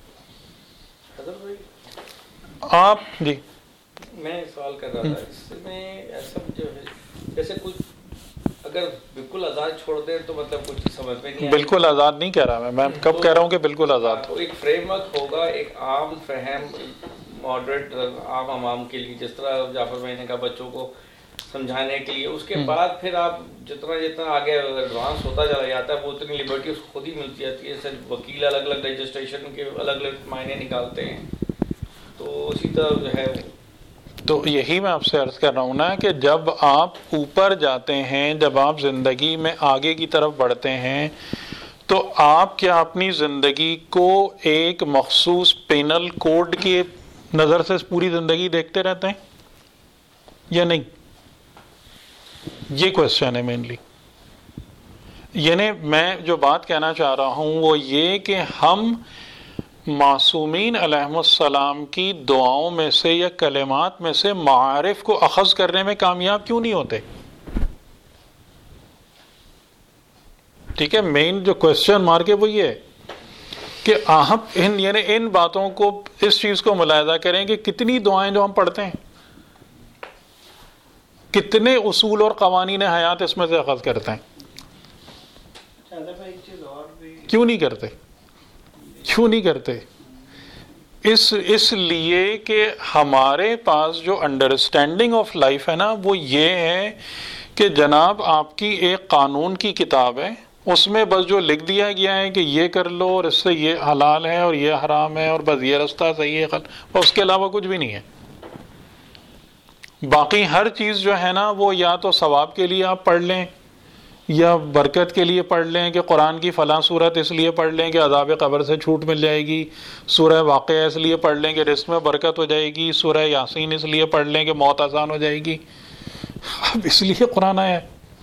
آپ جی میں سوال کر رہا تھا اس میں ایسا جو ہے جیسے کچھ اگر بالکل آزاد چھوڑ دیں تو مطلب کچھ سمجھ میں نہیں. بالکل آزاد نہیں کہہ رہا میں میں کب کہہ رہا ہوں کہ بالکل آزاد. ایک فریم ورک ہوگا، ایک عام فہم ماڈریٹ عام عوام کے لیے، جس طرح جعفر بھائی نے کہا بچوں کو سمجھانے کے لیے. اس کے بعد پھر آپ جتنا جتنا آگے ایڈوانس ہوتا چلا جاتا ہے وہ اتنی لبرٹی اس کو خود ہی ملتی جاتی ہے. صرف وکیل الگ الگ رجسٹریشن کے الگ الگ معنی نکالتے ہیں، تو اسی طرح جو ہے. تو یہی میں آپ سے عرض کر رہا ہوں نا کہ جب آپ اوپر جاتے ہیں، جب آپ زندگی میں آگے کی طرف بڑھتے ہیں، تو آپ کیا اپنی زندگی کو ایک مخصوص پینل کوڈ کی نظر سے پوری زندگی دیکھتے رہتے ہیں یا نہیں؟ یہ کوشچن ہے مینلی. یعنی میں جو بات کہنا چاہ رہا ہوں وہ یہ کہ ہم معصومین علیہم السلام کی دعاؤں میں سے یا کلمات میں سے معارف کو اخذ کرنے میں کامیاب کیوں نہیں ہوتے؟ ٹھیک ہے، مین جو کوشچن مارک ہے وہ یہ ہے کہ آپ ان یعنی ان باتوں کو، اس چیز کو ملاحظہ کریں کہ کتنی دعائیں جو ہم پڑھتے ہیں، کتنے اصول اور قوانین حیات اس میں سے اخذ کرتے ہیں. کیوں نہیں کرتے؟ کیوں نہیں کرتے؟ اس اس لیے کہ ہمارے پاس جو انڈرسٹینڈنگ آف لائف ہے نا وہ یہ ہے کہ جناب آپ کی ایک قانون کی کتاب ہے، اس میں بس جو لکھ دیا گیا ہے کہ یہ کر لو اور اس سے یہ حلال ہے اور یہ حرام ہے اور بس یہ رستہ صحیح ہے، اور اس کے علاوہ کچھ بھی نہیں ہے. باقی ہر چیز جو ہے نا وہ یا تو ثواب کے لیے آپ پڑھ لیں یا برکت کے لیے پڑھ لیں کہ قرآن کی فلاں صورت اس لیے پڑھ لیں کہ عذاب قبر سے چھوٹ مل جائے گی، سورہ واقعہ اس لیے پڑھ لیں کہ رزق میں برکت ہو جائے گی، سورہ یاسین اس لیے پڑھ لیں کہ موت آسان ہو جائے گی. اب اس لیے قرآن آیا ہے.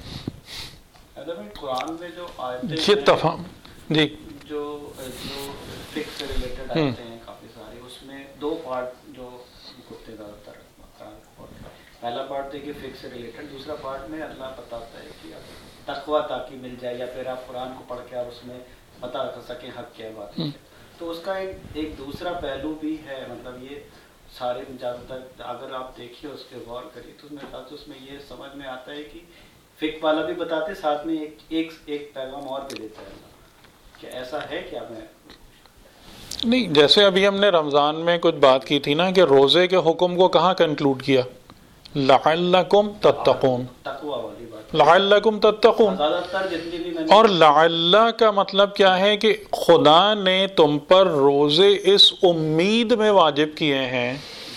قرآن میں جو آیتیں یہ تفہم جی جو جو فکس سے ریلیٹڈ آیتیں ہیں کافی ساری، اس میں دو پارٹ جو ہوتے ہیں زیادہ تر. پہلا پارٹ تو کہ فکس سے ریلیٹڈ، دوسرا پارٹ میں اللہ بتاتا ہے کہ تقویٰ تاکہ مل جائے، یا پھر آپ قرآن کو پڑھ کے اور اس میں پتہ کر سکیں حق کیا بات ہے. تو اس کا ایک ایک دوسرا پہلو بھی ہے، مطلب یہ سارے زیادہ تر اگر آپ دیکھیے اس کے غور کریے تو میرے خیال سے اس میں یہ سمجھ میں آتا ہے کہ فک والا بھی بتاتے ساتھ میں ایک ایک ایک پیغام اور بھی دیتا ہے کہ ایسا ہے کیا. میں نہیں، جیسے ابھی ہم نے رمضان میں کچھ بات کی تھی نا کہ روزے کے حکم کو کہاں کنکلوڈ کیا، لعلکم تتقون، تقویٰ والی بات، لعلکم تتقون. زیادہ تر جتنی بھی میں نے اور لعل کا مطلب کیا ہے کہ خدا نے تم پر روزے اس امید میں واجب کیے ہیں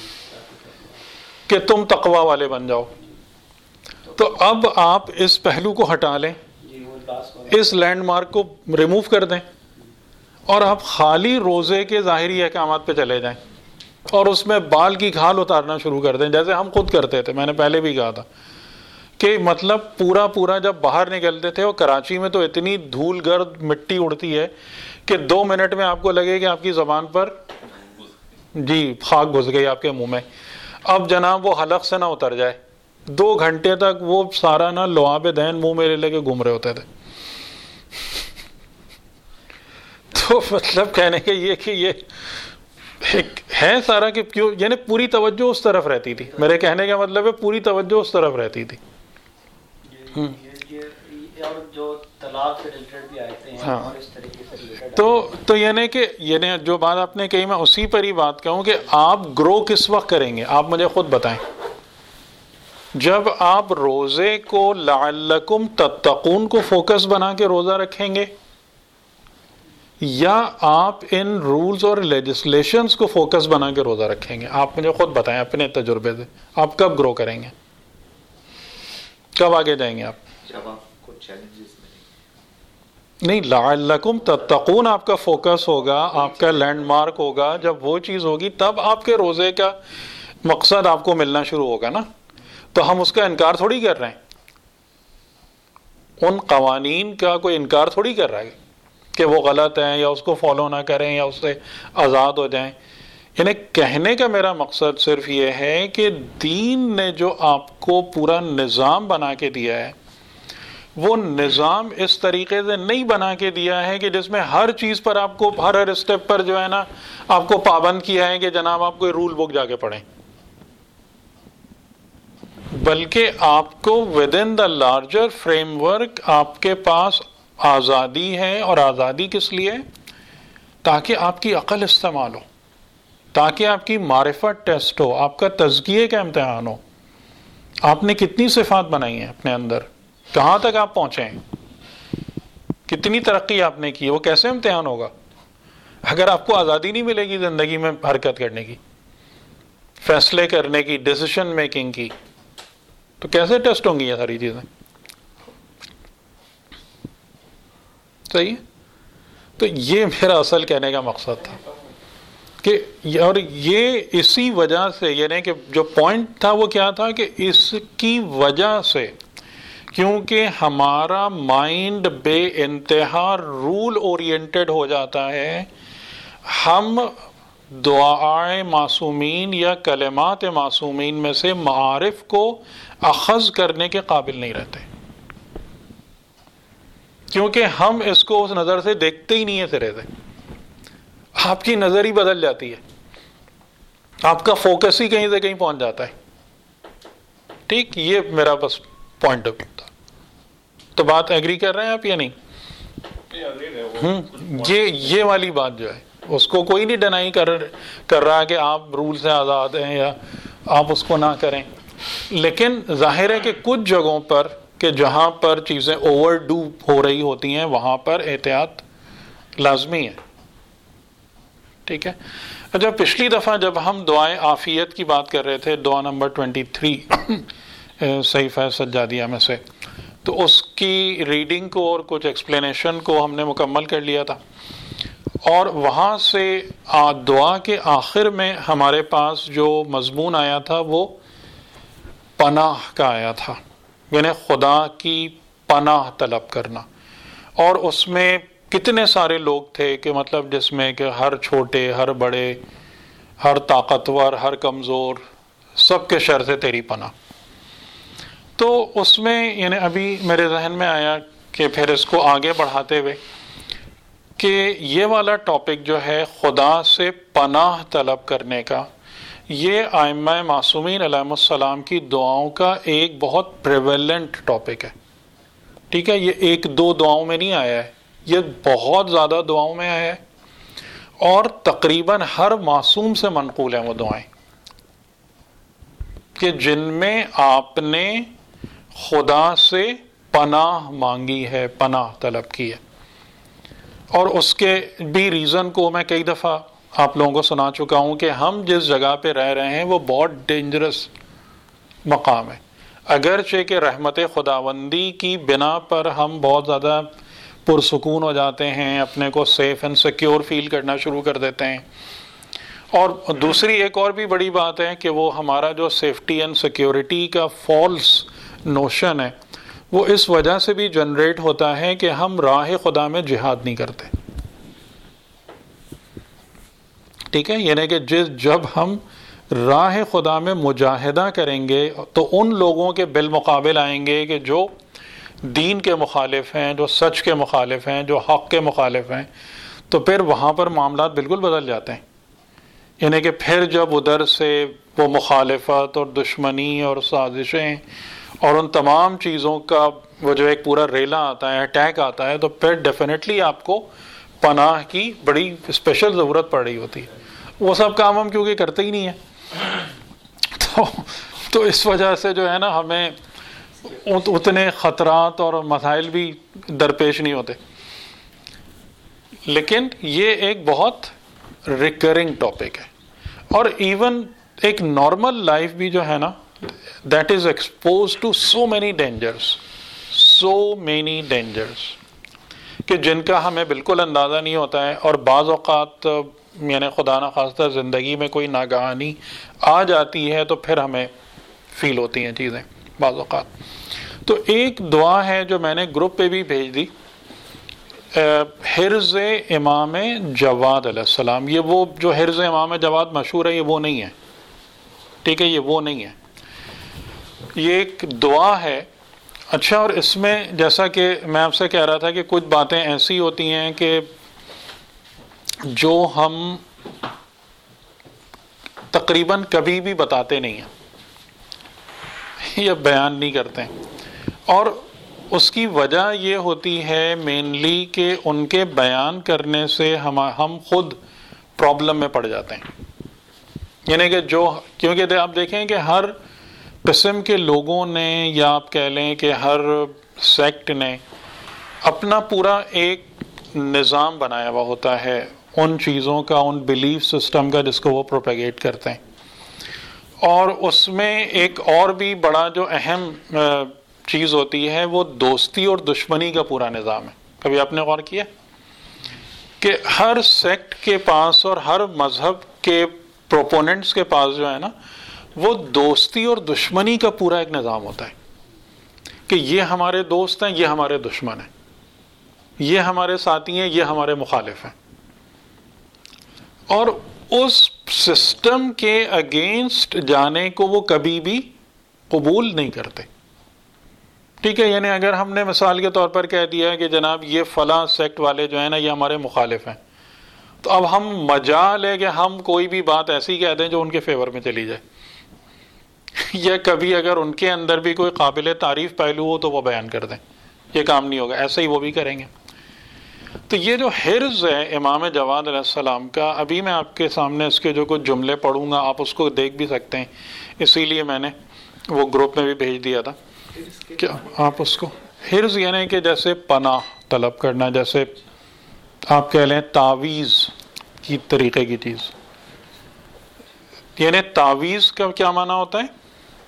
کہ تم تقویٰ والے بن جاؤ. تو اب آپ اس پہلو کو ہٹا لیں، اس لینڈ مارک کو ریموو کر دیں اور آپ خالی روزے کے ظاہری احکامات پہ چلے جائیں اور اس میں بال کی کھال اتارنا شروع کر دیں جیسے ہم خود کرتے تھے. میں نے پہلے بھی کہا تھا کہ مطلب پورا پورا جب باہر نکلتے تھے، اور کراچی میں تو اتنی دھول گرد مٹی اڑتی ہے کہ دو منٹ میں آپ کو لگے کہ آپ کی زبان پر جی خاک گھس گئی آپ کے منہ میں. اب جناب وہ حلق سے نہ اتر جائے، دو گھنٹے تک وہ سارا نا لعاب دہن منہ میں لے کے گھوم رہے ہوتے تھے. تو مطلب کہنے کے یہ کہ یہ ایک ہے سارا کہ کیوں، یعنی پوری توجہ اس طرف رہتی تھی. میرے کہنے کا مطلب ہے پوری توجہ اس طرف رہتی تھی. اور جو طلاق سے ریلیٹڈ بھی آتے ہیں اور اس طریقے سے ریلیٹڈ تو تو یعنی کہ یعنی جو بات آپ نے کہی میں اسی پر ہی بات کہوں کہ آپ گرو کس وقت کریں گے، آپ مجھے خود بتائیں. جب آپ روزے کو لعلکم تتقون کو فوکس بنا کے روزہ رکھیں گے، یا آپ ان رولز اور لیجسلیشنز کو فوکس بنا کے روزہ رکھیں گے؟ آپ مجھے خود بتائیں اپنے تجربے سے، آپ کب گرو کریں گے، کب آگے جائیں گے آپ؟ جب آپ کو چیلنجز نہیں، لعلکم تتقون آپ کا فوکس ہوگا، آپ کا لینڈ مارک ہوگا. جب وہ چیز ہوگی تب آپ کے روزے کا مقصد آپ کو ملنا شروع ہوگا نا. تو ہم اس کا انکار تھوڑی کر رہے ہیں، ان قوانین کا کوئی انکار تھوڑی کر رہا ہے کہ وہ غلط ہیں یا اس کو فالو نہ کریں یا اس سے آزاد ہو جائیں. یعنی کہنے کا میرا مقصد صرف یہ ہے کہ دین نے جو آپ کو پورا نظام بنا کے دیا ہے، وہ نظام اس طریقے سے نہیں بنا کے دیا ہے کہ جس میں ہر چیز پر آپ کو ہر ہر اسٹیپ پر جو ہے نا آپ کو پابند کیا ہے کہ جناب آپ کوئی رول بک جا کے پڑھیں، بلکہ آپ کو within the larger framework آپ کے پاس آزادی ہے. اور آزادی کس لیے؟ تاکہ آپ کی عقل استعمال ہو، تاکہ آپ کی معرفت ٹیسٹ ہو، آپ کا تزکیے کا امتحان ہو. آپ نے کتنی صفات بنائی ہیں اپنے اندر، کہاں تک آپ پہنچے ہیں، کتنی ترقی آپ نے کی، وہ کیسے امتحان ہوگا؟ اگر آپ کو آزادی نہیں ملے گی زندگی میں حرکت کرنے کی، فیصلے کرنے کی، ڈیسیشن میکنگ کی، تو کیسے ٹیسٹ ہوں گی یہ ساری چیزیں؟ صحیح ہے. تو یہ میرا اصل کہنے کا مقصد تھا کہ اور یہ اسی وجہ سے، یعنی کہ جو پوائنٹ تھا وہ کیا تھا کہ اس کی وجہ سے کیونکہ ہمارا مائنڈ بے انتہا رول اورینٹڈ ہو جاتا ہے، ہم دعائے معصومین یا کلمات معصومین میں سے معارف کو اخذ کرنے کے قابل نہیں رہتے، کیونکہ ہم اس کو اس نظر سے دیکھتے ہی نہیں ہے. سرے سے آپ کی نظر ہی بدل جاتی ہے، آپ کا فوکس ہی کہیں سے کہیں پہنچ جاتا ہے. ٹھیک، یہ میرا بس پوائنٹ آف ویو تھا. تو بات ایگری کر رہے ہیں آپ یا نہیں؟ ہوں یہ یہ والی بات جو ہے اس کو کوئی نہیں ڈینائی کر کر رہا کہ آپ رول سے آزاد ہیں یا آپ اس کو نہ کریں، لیکن ظاہر ہے کہ کچھ جگہوں پر کہ جہاں پر چیزیں اوور ڈو ہو رہی ہوتی ہیں وہاں پر احتیاط لازمی ہے. ٹھیک ہے. اچھا پچھلی دفعہ جب ہم دعائے عافیت کی بات کر رہے تھے دعا نمبر ٹوینٹی تھری صحیفہ سجادیہ میں سے، تو اس کی ریڈنگ کو اور کچھ ایکسپلینیشن کو ہم نے مکمل کر لیا تھا، اور وہاں سے دعا کے آخر میں ہمارے پاس جو مضمون آیا تھا وہ پناہ کا آیا تھا، یعنی خدا کی پناہ طلب کرنا. اور اس میں کتنے سارے لوگ تھے کہ مطلب جس میں کہ ہر چھوٹے، ہر بڑے، ہر طاقتور، ہر کمزور، سب کے شر سے تیری پناہ. تو اس میں یعنی ابھی میرے ذہن میں آیا کہ پھر اس کو آگے بڑھاتے ہوئے کہ یہ والا ٹاپک جو ہے خدا سے پناہ طلب کرنے کا، یہ ائمہ معصومین علیہم السلام کی دعاؤں کا ایک بہت پریویلنٹ ٹاپک ہے. ٹھیک ہے. یہ ایک دو دعاؤں میں نہیں آیا ہے، یہ بہت زیادہ دعاؤں میں آیا ہے، اور تقریباً ہر معصوم سے منقول ہیں وہ دعائیں کہ جن میں آپ نے خدا سے پناہ مانگی ہے، پناہ طلب کی ہے. اور اس کے بھی ریزن کو میں کئی دفعہ آپ لوگوں کو سنا چکا ہوں کہ ہم جس جگہ پہ رہ رہے ہیں وہ بہت ڈینجرس مقام ہے. اگرچہ کہ رحمت خداوندی کی بنا پر ہم بہت زیادہ پرسکون ہو جاتے ہیں، اپنے کو سیف اینڈ سیکیور فیل کرنا شروع کر دیتے ہیں. اور دوسری ایک اور بھی بڑی بات ہے کہ وہ ہمارا جو سیفٹی اینڈ سیکیورٹی کا فالس نوشن ہے وہ اس وجہ سے بھی جنریٹ ہوتا ہے کہ ہم راہ خدا میں جہاد نہیں کرتے. ٹھیک ہے. یعنی کہ جس جب ہم راہ خدا میں مجاہدہ کریں گے تو ان لوگوں کے بالمقابل آئیں گے کہ جو دین کے مخالف ہیں، جو سچ کے مخالف ہیں، جو حق کے مخالف ہیں، تو پھر وہاں پر معاملات بالکل بدل جاتے ہیں. یعنی کہ پھر جب ادھر سے وہ مخالفت اور دشمنی اور سازشیں اور ان تمام چیزوں کا وہ جو ایک پورا ریلا آتا ہے، اٹیک آتا ہے، تو پھر ڈیفینیٹلی آپ کو پناہ کی بڑی اسپیشل ضرورت پڑ رہی ہوتی ہے. وہ سب کام ہم کیونکہ کرتے ہی نہیں ہیں، تو تو اس وجہ سے جو ہے نا ہمیں اتنے خطرات اور مسائل بھی درپیش نہیں ہوتے. لیکن یہ ایک بہت ریکرنگ ٹاپک ہے، اور ایون ایک نارمل لائف بھی جو ہے نا that is expose to so many dangerous so many dangerous کہ جن کا ہمیں بالکل اندازہ نہیں ہوتا ہے. اور بعض اوقات یعنی خدا نخواستہ زندگی میں کوئی ناگہانی آ جاتی ہے تو پھر ہمیں فیل ہوتی ہیں چیزیں بعض اوقات. تو ایک دعا ہے جو میں نے گروپ پہ بھی بھیج دی، حرز امام جواد علیہ السلام. یہ وہ جو حرز امام جواد مشہور ہے، یہ وہ نہیں ہے. ٹھیک ہے. یہ وہ نہیں ہے، یہ ایک دعا ہے. اچھا. اور اس میں جیسا کہ میں آپ سے کہہ رہا تھا کہ کچھ باتیں ایسی ہوتی ہیں کہ جو ہم تقریباً کبھی بھی بتاتے نہیں ہیں یا بیان نہیں کرتے ہیں، اور اس کی وجہ یہ ہوتی ہے مینلی کہ ان کے بیان کرنے سے ہم ہم خود پرابلم میں پڑ جاتے ہیں. یعنی کہ جو کیونکہ آپ دیکھیں کہ ہر قسم کے لوگوں نے یا آپ کہہ لیں کہ ہر سیکٹ نے اپنا پورا ایک نظام بنایا ہوا ہوتا ہے ان چیزوں کا، ان بلیف سسٹم کا جس کو وہ پروپیگیٹ کرتے ہیں. اور اس میں ایک اور بھی بڑا جو اہم چیز ہوتی ہے وہ دوستی اور دشمنی کا پورا نظام ہے. کبھی آپ نے غور کیا کہ ہر سیکٹ کے پاس اور ہر مذہب کے پروپوننٹس کے پاس جو ہے نا وہ دوستی اور دشمنی کا پورا ایک نظام ہوتا ہے کہ یہ ہمارے دوست ہیں، یہ ہمارے دشمن ہیں، یہ ہمارے ساتھی ہیں، یہ ہمارے مخالف ہیں. اور اس سسٹم کے اگینسٹ جانے کو وہ کبھی بھی قبول نہیں کرتے. ٹھیک ہے. یعنی اگر ہم نے مثال کے طور پر کہہ دیا کہ جناب یہ فلاں سیکٹ والے جو ہیں نا یہ ہمارے مخالف ہیں، تو اب ہم مجال ہے کہ ہم کوئی بھی بات ایسی کہہ دیں جو ان کے فیور میں چلی جائے، یا کبھی اگر ان کے اندر بھی کوئی قابل تعریف پہلو ہو تو وہ بیان کر دیں. یہ کام نہیں ہوگا. ایسے ہی وہ بھی کریں گے. تو یہ جو حرز ہے امام جواد علیہ السلام کا، ابھی میں آپ کے سامنے اس کے جو کچھ جملے پڑھوں گا، آپ اس کو دیکھ بھی سکتے ہیں، اسی لیے میں نے وہ گروپ میں بھی بھیج دیا تھا. کیا آپ اس کو حرز یعنی کہ جیسے پناہ طلب کرنا، جیسے آپ کہہ لیں تعویذ کی طریقے کی چیز. یعنی تعویذ کا کیا معنی ہوتا ہے؟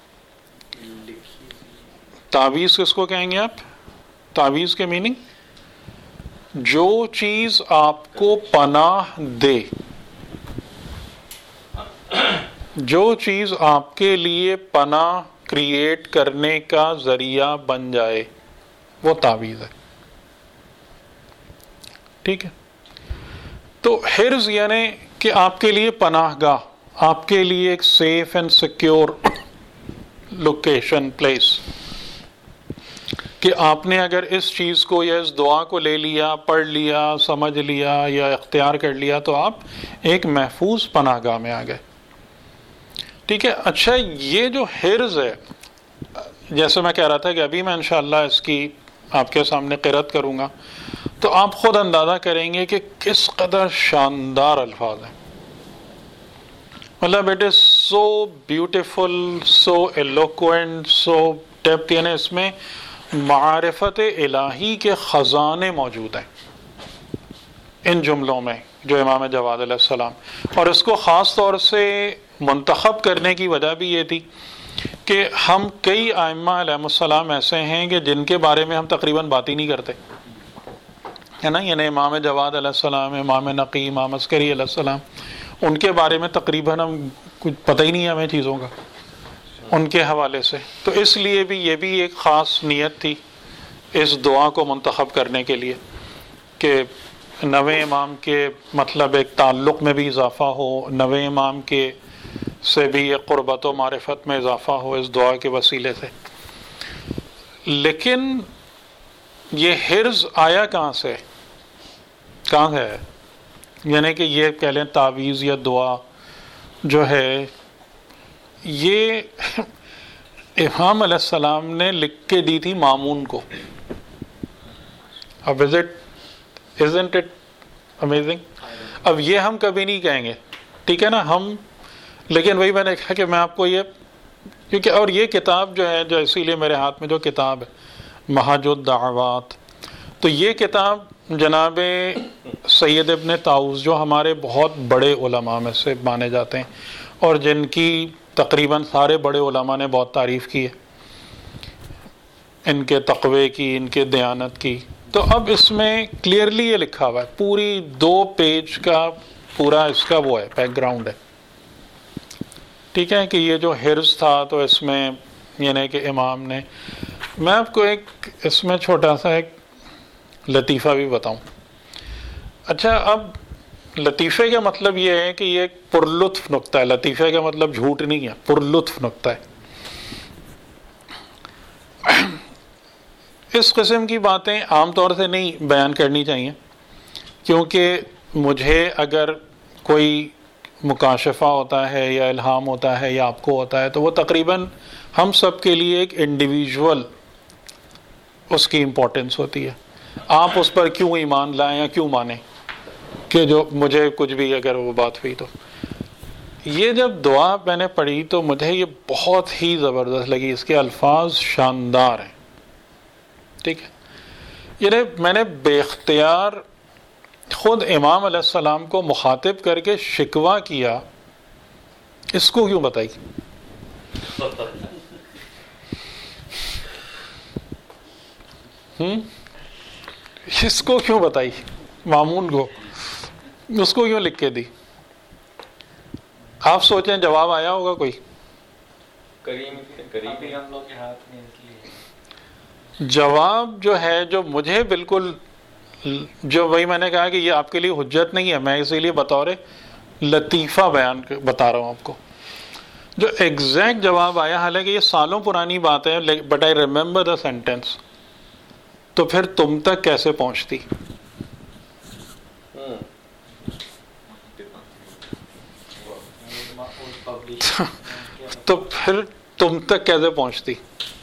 تعویذ کس کو کہیں گے آپ؟ تعویذ کے میننگ جو چیز آپ کو پناہ دے، جو چیز آپ کے لیے پناہ کریٹ کرنے کا ذریعہ بن جائے وہ تعویذ ہے. ٹھیک ہے. تو حرز یعنی کہ آپ کے لیے پناہ گاہ، آپ کے لیے ایک safe and secure location place, کہ آپ نے اگر اس چیز کو یا اس دعا کو لے لیا، پڑھ لیا، سمجھ لیا یا اختیار کر لیا تو آپ ایک محفوظ پناہ گاہ میں آ گئے. ٹھیک ہے. اچھا یہ جو حرز ہے، جیسے میں کہہ رہا تھا کہ ابھی میں انشاءاللہ اس کی آپ کے سامنے قرأت کروں گا تو آپ خود اندازہ کریں گے کہ کس قدر شاندار الفاظ ہیں. مطلب it is so beautiful, so eloquent, so depth, یعنی اس میں معرفت الہی کے خزانے موجود ہیں ان جملوں میں جو امام جواد علیہ السلام. اور اس کو خاص طور سے منتخب کرنے کی وجہ بھی یہ تھی کہ ہم کئی ائمہ علیہ السلام ایسے ہیں کہ جن کے بارے میں ہم تقریباً بات ہی نہیں کرتے، ہے نا. یعنی امام جواد علیہ السلام، امام نقی، امام عسکری علیہ السلام، ان کے بارے میں تقریباً ہم کچھ پتہ ہی نہیں ہے ہمیں چیزوں کا ان کے حوالے سے. تو اس لیے بھی یہ بھی ایک خاص نیت تھی اس دعا کو منتخب کرنے کے لیے کہ نویں امام کے مطلب ایک تعلق میں بھی اضافہ ہو، نویں امام کے سے بھی ایک قربت و معرفت میں اضافہ ہو اس دعا کے وسیلے سے. لیکن یہ حرز آیا کہاں سے؟ کہاں ہے؟ یعنی کہ یہ کہہ لیں تعویذ یا دعا جو ہے یہ امام علیہ السلام نے لکھ کے دی تھی مامون کو. اب is it isn't it amazing؟ اب یہ ہم کبھی نہیں کہیں گے، ٹھیک ہے نا ہم. لیکن وہی میں نے کہا کہ میں آپ کو یہ، کیونکہ اور یہ کتاب جو ہے جو اسی لیے میرے ہاتھ میں جو کتاب ہے محاج الدعوات، تو یہ کتاب جناب سید ابن طاؤس جو ہمارے بہت بڑے علماء میں سے مانے جاتے ہیں اور جن کی تقریباً سارے بڑے علماء نے بہت تعریف کی ہے، ان کے تقوی کی، ان کے دیانت کی. تو اب اس میں کلیئرلی یہ لکھا ہوا ہے، پوری دو پیج کا پورا اس کا وہ ہے بیک گراؤنڈ ہے. ٹھیک ہے کہ یہ جو حرز تھا تو اس میں یعنی کہ امام نے، میں آپ کو ایک اس میں چھوٹا سا ایک لطیفہ بھی بتاؤں. اچھا اب لطیفے کا مطلب یہ ہے کہ یہ ایک پرلطف نکتہ ہے. لطیفے کا مطلب جھوٹ نہیں ہے، پرلطف نکتہ ہے. اس قسم کی باتیں عام طور سے نہیں بیان کرنی چاہیے، کیونکہ مجھے اگر کوئی مکاشفہ ہوتا ہے یا الہام ہوتا ہے یا آپ کو ہوتا ہے تو وہ تقریباً ہم سب کے لیے ایک انڈیویژول اس کی امپورٹنس ہوتی ہے. آپ اس پر کیوں ایمان لائیں یا کیوں مانیں کہ جو مجھے کچھ بھی اگر وہ بات ہوئی. تو یہ جب دعا میں نے پڑھی تو مجھے یہ بہت ہی زبردست لگی، اس کے الفاظ شاندار ہیں. ٹھیک ہے. یعنی میں نے بے اختیار خود امام علیہ السلام کو مخاطب کر کے شکوہ کیا، اس کو کیوں بتائی؟ ہم اس کو کیوں بتائی؟ مامون کو اس کو کیوں لکھ کے دی؟ آپ سوچیں جواب آیا ہوگا کوئی؟ قریبی ہم لوگ کے ہاتھ میں. جواب جو ہے جو مجھے بالکل، جو وہی میں نے کہا کہ یہ آپ کے لیے حجت نہیں ہے، میں اسی لیے بطور لطیفہ بیان بتا رہا ہوں آپ کو. جو ایگزیکٹ جواب آیا، حالانکہ یہ سالوں پرانی بات ہے، but I remember the sentence. تو پھر تم تک کیسے پہنچتی؟ تو پھر تم تک کیسے پہنچتی؟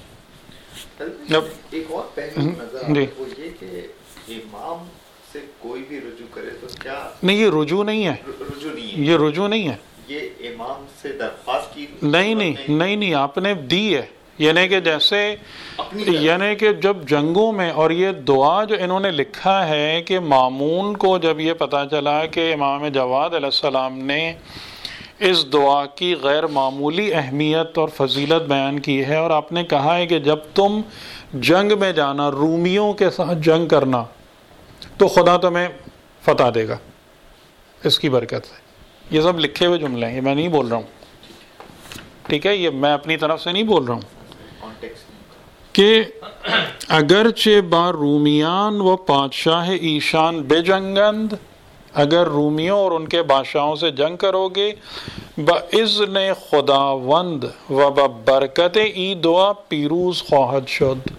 ایک اور پہلو نظر وہ یہ کہ امام سے کوئی بھی رجوع کرے تو کیا نہیں، یہ رجوع نہیں ہے، رجوع نہیں ہے، یہ رجوع نہیں ہے، یہ امام سے درخواست کی نہیں نہیں نہیں نہیں آپ نے دی ہے. یعنی کہ جیسے یعنی کہ جب جنگوں میں، اور یہ دعا جو انہوں نے لکھا ہے کہ مامون کو جب یہ پتہ چلا کہ امام جواد علیہ السلام نے اس دعا کی غیر معمولی اہمیت اور فضیلت بیان کی ہے، اور آپ نے کہا ہے کہ جب تم جنگ میں جانا، رومیوں کے ساتھ جنگ کرنا، تو خدا تمہیں فتح دے گا اس کی برکت سے. یہ سب لکھے ہوئے جملے ہیں، یہ میں نہیں بول رہا ہوں، ٹھیک ہے، یہ میں اپنی طرف سے نہیں بول رہا ہوں کہ اگرچہ بار رومیان و بادشاہ ایشان بے جنگند، اگر رومیوں اور ان کے بادشاہوں سے جنگ کرو گے، بِإِذْنِ خداوند و ببرکت ای دعا پیروز خواہد شد،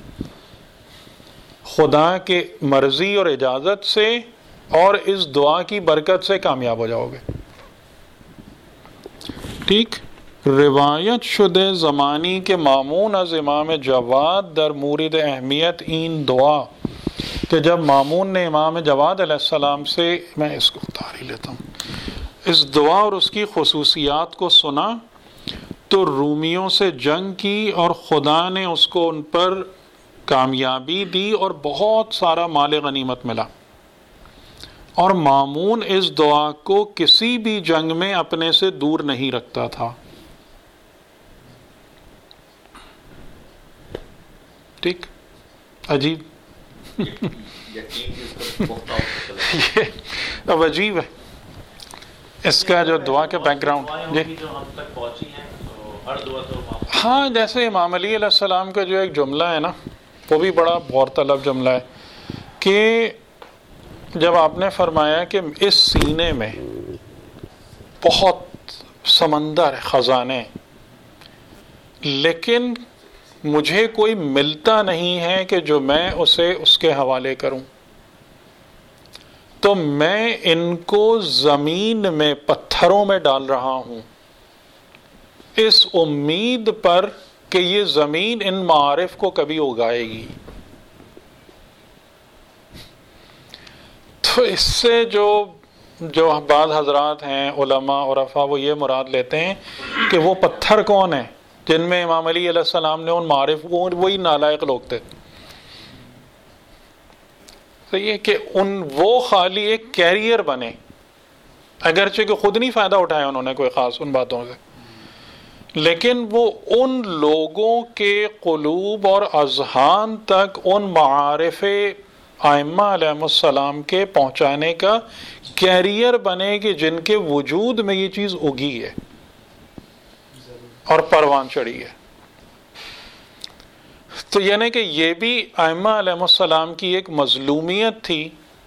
خدا کے مرضی اور اجازت سے اور اس دعا کی برکت سے کامیاب ہو جاؤ گے. ٹھیک. روایت شدہ زمانی کے مامون از امام جواد در مورد اہمیت این دعا، کہ جب مامون نے امام جواد علیہ السلام سے، میں اس کو اتار ہی لیتا ہوں، اس دعا اور اس کی خصوصیات کو سنا تو رومیوں سے جنگ کی، اور خدا نے اس کو ان پر کامیابی دی اور بہت سارا مال غنیمت ملا. اور مامون اس دعا کو کسی بھی جنگ میں اپنے سے دور نہیں رکھتا تھا. ٹھیک. عجیب، یہ اب عجیب ہے اس کا جو دعا کا بیک گراؤنڈ. جی ہاں، جیسے امام علی علیہ السلام کا جو ایک جملہ ہے نا، وہ بھی بڑا غور طلب جملہ ہے، کہ جب آپ نے فرمایا کہ اس سینے میں بہت سمندر خزانے، لیکن مجھے کوئی ملتا نہیں ہے کہ جو میں اسے اس کے حوالے کروں، تو میں ان کو زمین میں پتھروں میں ڈال رہا ہوں، اس امید پر کہ یہ زمین ان معارف کو کبھی اگائے گی. تو اس سے جو جو بعض حضرات ہیں علماء عرفا، وہ یہ مراد لیتے ہیں کہ وہ پتھر کون ہیں جن میں امام علی علیہ السلام نے ان معارف کو، وہی نالائق لوگ تھے. تو یہ کہ ان وہ خالی ایک کیریئر بنے، اگرچہ کہ خود نہیں فائدہ اٹھایا انہوں نے کوئی خاص ان باتوں سے، لیکن وہ ان لوگوں کے قلوب اور اذہان تک ان معارف ائمہ علیہ السلام کے پہنچانے کا کیریئر بنے کہ جن کے وجود میں یہ چیز اگی ہے اور پروان چڑھی ہے. تو یعنی کہ یہ بھی ائمہ علیہ السلام کی ایک مظلومیت تھی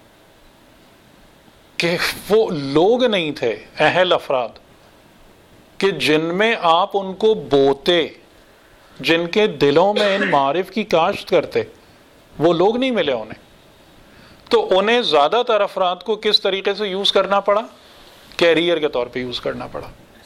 کہ وہ لوگ نہیں تھے، اہل افراد، کہ جن میں آپ ان کو بوتے، جن کے دلوں میں ان معارف کی کاشت کرتے، وہ لوگ نہیں ملے انہیں. تو انہیں زیادہ تر افراد کو کس طریقے سے یوز کرنا پڑا؟ کیریئر کے طور پہ یوز کرنا پڑا.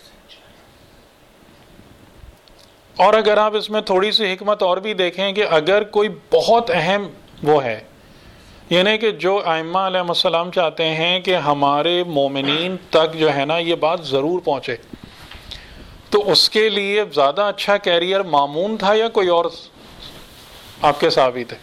اور اگر آپ اس میں تھوڑی سی حکمت اور بھی دیکھیں کہ اگر کوئی بہت اہم وہ ہے، یعنی کہ جو ائمہ علیہ السلام چاہتے ہیں کہ ہمارے مومنین تک جو ہے نا یہ بات ضرور پہنچے، تو اس کے لیے زیادہ اچھا کیریئر مامون تھا یا کوئی اور آپ کے صحابی تھے؟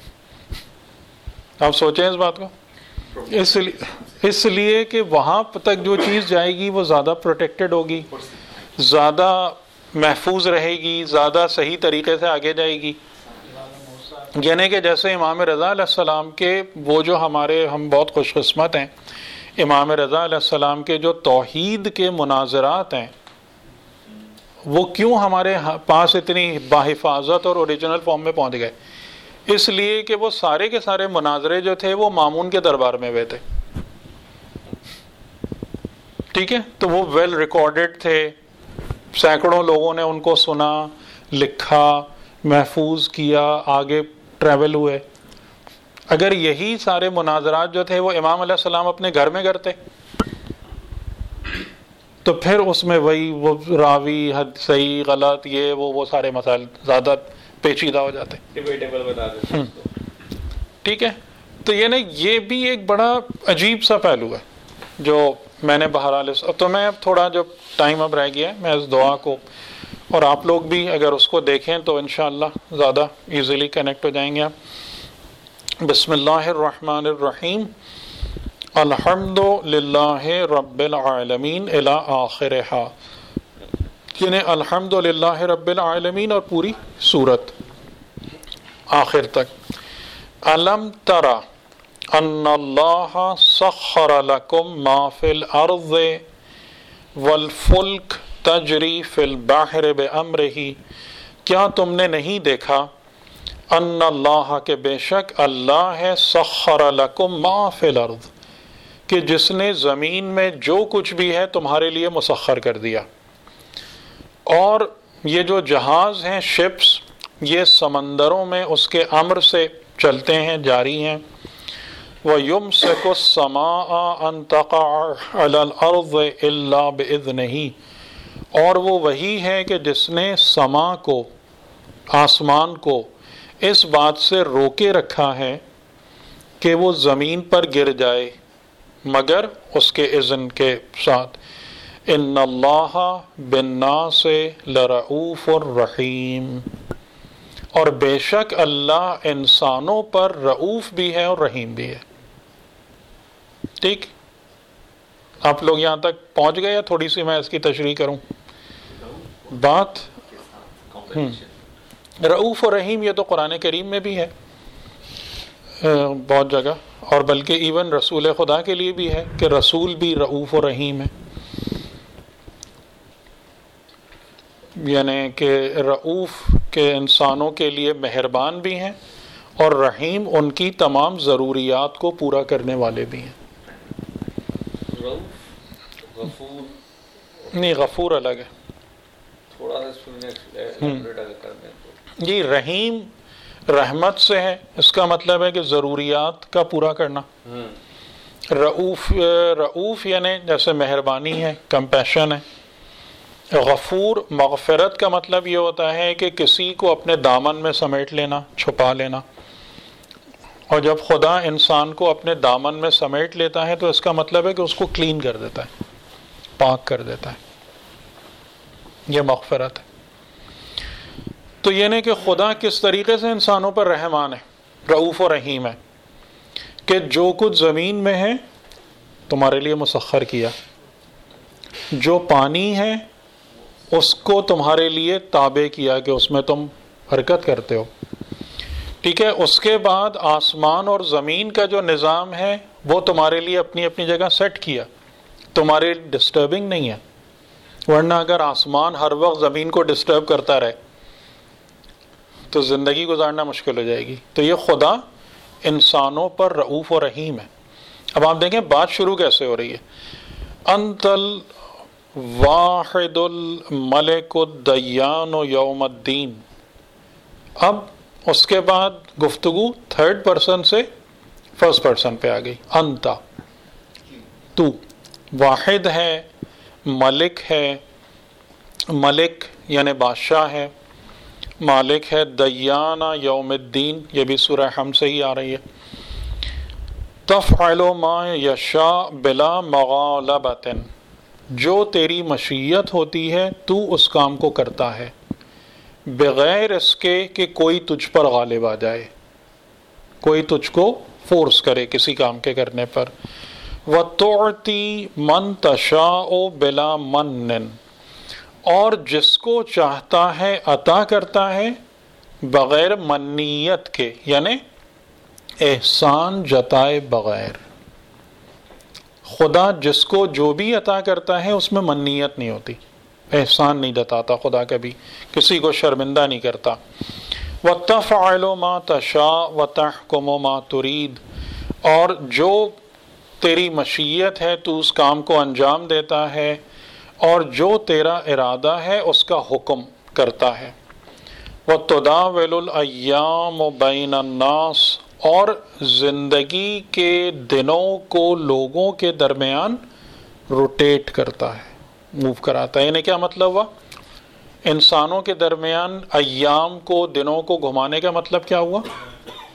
آپ سوچیں اس بات کو. اس لیے اس لیے کہ وہاں تک جو چیز جائے گی وہ زیادہ پروٹیکٹڈ ہوگی، زیادہ محفوظ رہے گی، زیادہ صحیح طریقے سے آگے جائے گی. یعنی کہ جیسے امام رضا علیہ السلام کے وہ جو ہمارے ہم بہت خوش قسمت ہیں، امام رضا علیہ السلام کے جو توحید کے مناظرات ہیں وہ کیوں ہمارے پاس اتنی باحفاظت اور اوریجنل فارم میں پہنچ گئے؟ اس لیے کہ وہ سارے کے سارے مناظرے جو تھے وہ مامون کے دربار میں ہوئے تھے. ٹھیک ہے، تو وہ ویل ریکارڈڈ تھے، سینکڑوں لوگوں نے ان کو سنا، لکھا، محفوظ کیا، آگے ٹریول ہوئے. اگر یہی سارے مناظرات جو تھے وہ امام علیہ السلام اپنے گھر میں کرتے تو پھر اس میں وہی وہ راوی حد صحیح غلط یہ وہ وہ سارے مسائل زیادہ پیچیدہ ہو جاتے. ٹھیک ہے، تو یہ نہیں، یہ بھی ایک بڑا عجیب سا پہلو ہے جو میں نے بہرحال. تو میں اب تھوڑا جو ٹائم اب رہ گیا ہے میں اس دعا کو اور آپ لوگ بھی اگر اس کو دیکھیں تو انشاءاللہ زیادہ ایزیلی کنیکٹ ہو جائیں گے آپ. بسم اللہ الرحمن الرحیم الحمد للہ رب العالمین الی آخرہا، یعنی الحمد للہ رب العالمین اور پوری سورت آخر تک. الم ترى ان اللہ سخر لکم ما فی الارض والفلک تجری فی البحر بامرہ، کیا تم نے نہیں دیکھا ان اللہ کے بے شک اللہ ہے سخر لکم ما فی الارض کہ جس نے زمین میں جو کچھ بھی ہے تمہارے لیے مسخر کر دیا. اور یہ جو جہاز ہیں شپس یہ سمندروں میں اس کے امر سے چلتے ہیں، جاری ہیں. وَيُمْسِكُ السَّمَاءَ أَن تَقَعَ عَلَى الْأَرْضِ إِلَّا بِإِذْنِهِ، اور وہ وہی ہے کہ جس نے سما کو، آسمان کو اس بات سے روکے رکھا ہے کہ وہ زمین پر گر جائے مگر اس کے اذن کے ساتھ. ان اللہ بالناس لرؤوف الرحیم، اور بے شک اللہ انسانوں پر رؤوف بھی ہے اور رحیم بھی ہے. ٹھیک، آپ لوگ یہاں تک پہنچ گئے یا تھوڑی سی میں اس کی تشریح کروں بات؟ رؤوف اور رحیم یہ تو قرآن کریم میں بھی ہے بہت جگہ، اور بلکہ ایون رسول خدا کے لیے بھی ہے کہ رسول بھی رؤوف و رحیم ہے. یعنی کہ رؤوف کے انسانوں کے لیے مہربان بھی ہیں اور رحیم ان کی تمام ضروریات کو پورا کرنے والے بھی ہیں. غفور نہیں، غفور الگ ہے. تھوڑا سا جی رحیم رحمت سے ہے، اس کا مطلب ہے کہ ضروریات کا پورا کرنا. رؤوف رؤوف یعنی جیسے مہربانی ہے، کمپیشن ہے. غفور مغفرت کا مطلب یہ ہوتا ہے کہ کسی کو اپنے دامن میں سمیٹ لینا، چھپا لینا. اور جب خدا انسان کو اپنے دامن میں سمیٹ لیتا ہے تو اس کا مطلب ہے کہ اس کو کلین کر دیتا ہے، پاک کر دیتا ہے. یہ مغفرت ہے. تو یہ نہیں کہ خدا کس طریقے سے انسانوں پر رحمان ہے، رؤوف و رحیم ہے کہ جو کچھ زمین میں ہے تمہارے لیے مسخر کیا، جو پانی ہے اس کو تمہارے لیے تابع کیا کہ اس میں تم حرکت کرتے ہو. ٹھیک ہے، اس کے بعد آسمان اور زمین کا جو نظام ہے وہ تمہارے لیے اپنی اپنی جگہ سیٹ کیا، تمہارے ڈسٹربنگ نہیں ہے. ورنہ اگر آسمان ہر وقت زمین کو ڈسٹرب کرتا رہے تو زندگی گزارنا مشکل ہو جائے گی. تو یہ خدا انسانوں پر رؤوف و رحیم ہے. اب آپ دیکھیں بات شروع کیسے ہو رہی ہے. انتل واحد الملک الدیان یوم الدین. اب اس کے بعد گفتگو تھرڈ پرسن سے فرسٹ پرسن پہ آ گئی. انتا، تو واحد ہے، ملک ہے، ملک یعنی بادشاہ ہے، مالک ہے، دیان یوم الدین یہ بھی سورہ حم سے ہی آ رہی ہے. تفعل ما یشاء بلا مغالبۃ، جو تیری مشیت ہوتی ہے تو اس کام کو کرتا ہے بغیر اس کے کہ کوئی تجھ پر غالب آ جائے، کوئی تجھ کو فورس کرے کسی کام کے کرنے پر. وَتُعْتِي مَن تَشَاءُ بِلَا مَنٍّ، اور جس کو چاہتا ہے عطا کرتا ہے بغیر منیت کے، یعنی احسان جتائے بغیر. خدا جس کو جو بھی عطا کرتا ہے اس میں منیت نہیں ہوتی، احسان نہیں جتاتا خدا، کبھی کسی کو شرمندہ نہیں کرتا. وَتَفْعَلُ مَا تَشَاءُ وَتَحْكُمُ مَا تُرِيدُ، اور جو تیری مشیت ہے تو اس کام کو انجام دیتا ہے اور جو تیرا ارادہ ہے اس کا حکم کرتا ہے. وَتُدَاوِلُ الْأَيَّامُ بَيْنَ النَّاسِ، اور زندگی کے دنوں کو لوگوں کے درمیان روٹیٹ کرتا ہے، موو کراتا ہے. یعنی کیا مطلب ہوا؟ انسانوں کے درمیان ایام کو، دنوں کو گھمانے کا مطلب کیا ہوا؟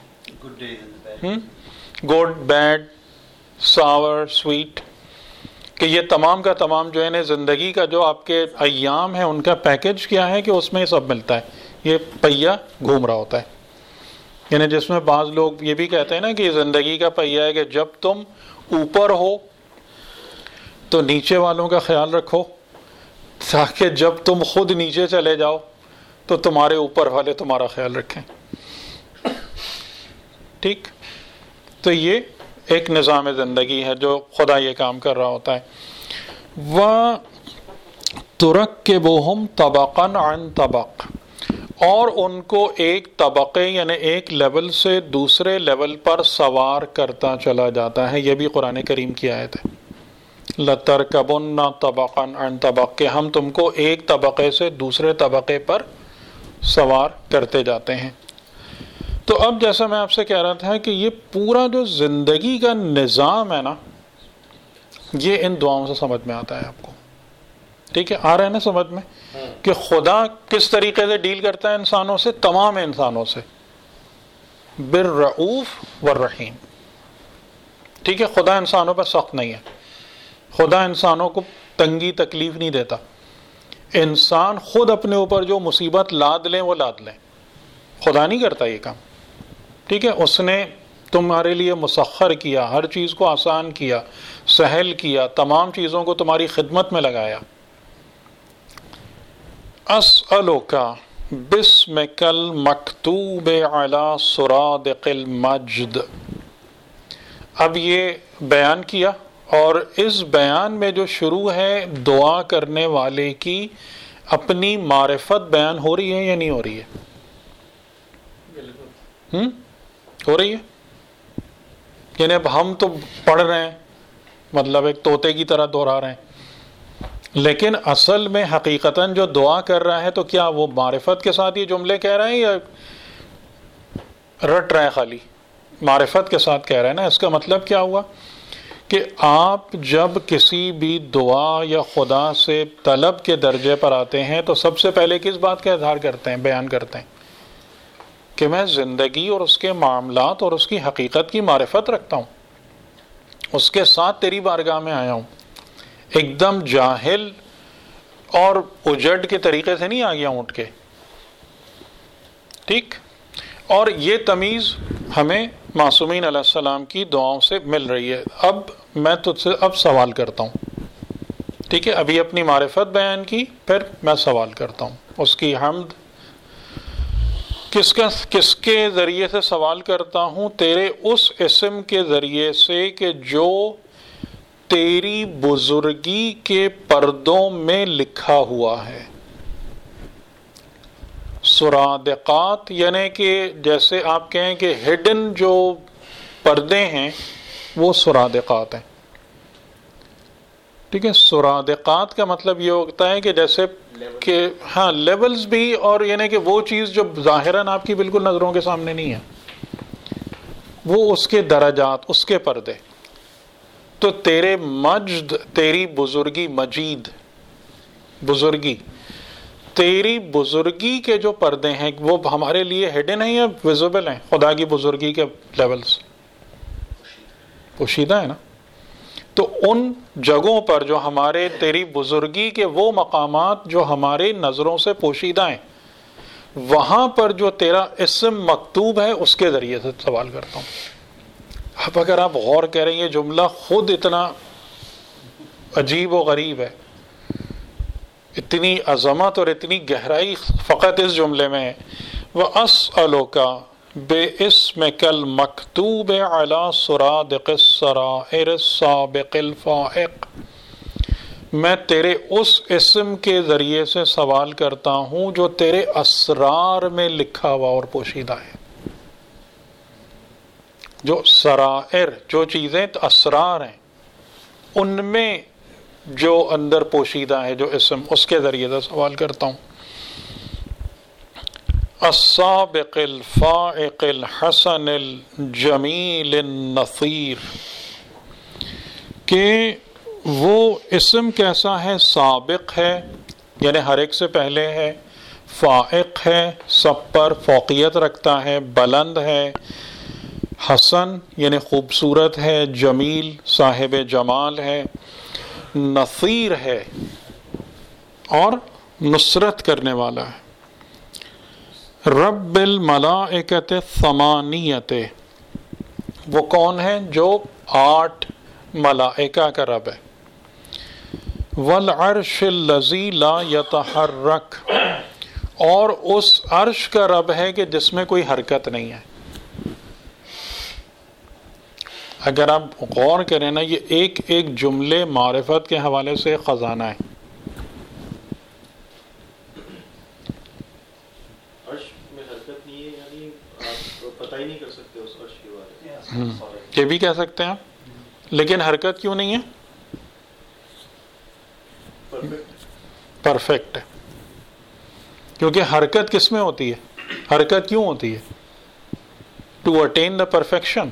Good bad sour sweet. کہ یہ تمام کا تمام جو ہے زندگی کا جو آپ کے ایام ہیں ان کا پیکج کیا ہے کہ اس میں سب ملتا ہے. یہ پہیا گھوم رہا ہوتا ہے. یعنی جس میں بعض لوگ یہ بھی کہتے ہیں نا کہ زندگی کا پہیا ہے کہ جب تم اوپر ہو تو نیچے والوں کا خیال رکھو تاکہ جب تم خود نیچے چلے جاؤ تو تمہارے اوپر والے تمہارا خیال رکھیں. ٹھیک, تو یہ ایک نظام زندگی ہے جو خدا یہ کام کر رہا ہوتا ہے. وَتُرَكِّبُهُمْ طَبَقًا عَنْ طَبَقٍ, اور ان کو ایک طبقے یعنی ایک لیول سے دوسرے لیول پر سوار کرتا چلا جاتا ہے. یہ بھی قرآن کریم کی آیت ہے, لَتَرْكَبُنَّ طَبَقًا عَنْ طَبَقٍ, کہ ہم تم کو ایک طبقے سے دوسرے طبقے پر سوار کرتے جاتے ہیں. تو اب جیسا میں آپ سے کہہ رہا تھا کہ یہ پورا جو زندگی کا نظام ہے نا, یہ ان دعاؤں سے سمجھ میں آتا ہے آپ کو. ٹھیک ہے, آ رہا ہے نا سمجھ میں کہ خدا کس طریقے سے ڈیل کرتا ہے انسانوں سے, تمام انسانوں سے, بالرؤوف والرحیم. ٹھیک ہے, خدا انسانوں پہ سخت نہیں ہے, خدا انسانوں کو تنگی تکلیف نہیں دیتا. انسان خود اپنے اوپر جو مصیبت لاد لیں وہ لاد لیں, خدا نہیں کرتا یہ کام. ٹھیک ہے, اس نے تمہارے لیے مسخر کیا, ہر چیز کو آسان کیا, سہل کیا, تمام چیزوں کو تمہاری خدمت میں لگایا. اسألک باسمک المکتوب علی سرادق المجد. اب یہ بیان کیا, اور اس بیان میں جو شروع ہے دعا کرنے والے کی اپنی معرفت بیان ہو رہی ہے یا نہیں ہو رہی ہے؟ ہم ہو رہی ہے. یعنی اب ہم تو پڑھ رہے ہیں, مطلب ایک طوطے کی طرح دہرا رہے ہیں, لیکن اصل میں حقیقتاً جو دعا کر رہا ہے تو کیا وہ معرفت کے ساتھ یہ جملے کہہ رہے ہیں یا رٹ رہے ہیں خالی؟ معرفت کے ساتھ کہہ رہے ہیں نا. اس کا مطلب کیا ہوا کہ آپ جب کسی بھی دعا یا خدا سے طلب کے درجے پر آتے ہیں تو سب سے پہلے کس بات کا اظہار کرتے ہیں, بیان کرتے ہیں کہ میں زندگی اور اس کے معاملات اور اس کی حقیقت کی معرفت رکھتا ہوں, اس کے ساتھ تیری بارگاہ میں آیا ہوں. ایک دم جاہل اور اجڑ کے طریقے سے نہیں آ گیا اونٹ کے. ٹھیک, اور یہ تمیز ہمیں معصومین علیہ السلام کی دعاؤں سے مل رہی ہے. اب میں تجھ سے اب سوال کرتا ہوں. ٹھیک ہے, ابھی اپنی معرفت بیان کی, پھر میں سوال کرتا ہوں. اس کی حمد کس کا کس کے ذریعے سے سوال کرتا ہوں؟ تیرے اس اسم کے ذریعے سے کہ جو تیری بزرگی کے پردوں میں لکھا ہوا ہے. سرادقات یعنی کہ جیسے آپ کہیں کہ ہڈن جو پردے ہیں وہ سرادقات ہیں. ٹھیک ہے, سرادقات کا مطلب یہ ہوتا ہے کہ جیسے کہ ہاں لیولز بھی, اور یعنی کہ وہ چیز جو ظاہراً آپ کی بالکل نظروں کے سامنے نہیں ہے, وہ اس کے درجات, اس کے پردے. تو تیرے مجد, تیری بزرگی, مجید بزرگی, تیری بزرگی کے جو پردے ہیں وہ ہمارے لیے ہڈن ہیں یا ویزیبل ہیں؟ خدا کی بزرگی کے لیولز پوشیدہ ہیں نا. تو ان جگہوں پر جو ہمارے تیری بزرگی کے وہ مقامات جو ہمارے نظروں سے پوشیدہ ہیں, وہاں پر جو تیرا اسم مکتوب ہے اس کے ذریعے سے سوال کرتا ہوں. اب اگر آپ غور کریں, یہ جملہ خود اتنا عجیب و غریب ہے, اتنی عظمت اور اتنی گہرائی فقط اس جملے میں ہے. وَأَسْأَلُكَ بِاسْمِكَ الْمَكْتُوبِ عَلَى سُرَادِقِ السَّرَائِرِ السَّابِقِ الْفَائِقِ. میں تیرے اس اسم کے ذریعے سے سوال کرتا ہوں جو تیرے اسرار میں لکھا ہوا اور پوشیدہ ہے. جو سرائر, جو چیزیں اسرار ہیں, ان میں جو اندر پوشیدہ ہے جو اسم, اس کے ذریعے سے سوال کرتا ہوں. السابق الفائق الحسن الجمیل النصیر, کہ وہ اسم کیسا ہے؟ سابق ہے یعنی ہر ایک سے پہلے ہے, فائق ہے سب پر فوقیت رکھتا ہے, بلند ہے, حسن یعنی خوبصورت ہے, جمیل صاحب جمال ہے, نصیر ہے اور نصرت کرنے والا ہے. رب الملائکۃ ثمانیۃ، وہ کون ہے؟ جو آٹھ ملائکہ کا رب ہے. والعرش الذی لا یتحرک، اور اس عرش کا رب ہے کہ جس میں کوئی حرکت نہیں ہے. اگر آپ غور کریں نا، یہ ایک ایک جملے معرفت کے حوالے سے خزانہ ہے. عرش میں حرکت نہیں ہے، یعنی آپ پتہ ہی نہیں کر سکتے اس عرش کے بارے میں. یہ بھی کہہ سکتے ہیں آپ، لیکن حرکت کیوں نہیں ہے؟ پرفیکٹ ہے. کیونکہ حرکت کس میں ہوتی ہے؟ حرکت کیوں ہوتی ہے؟ To attain the perfection.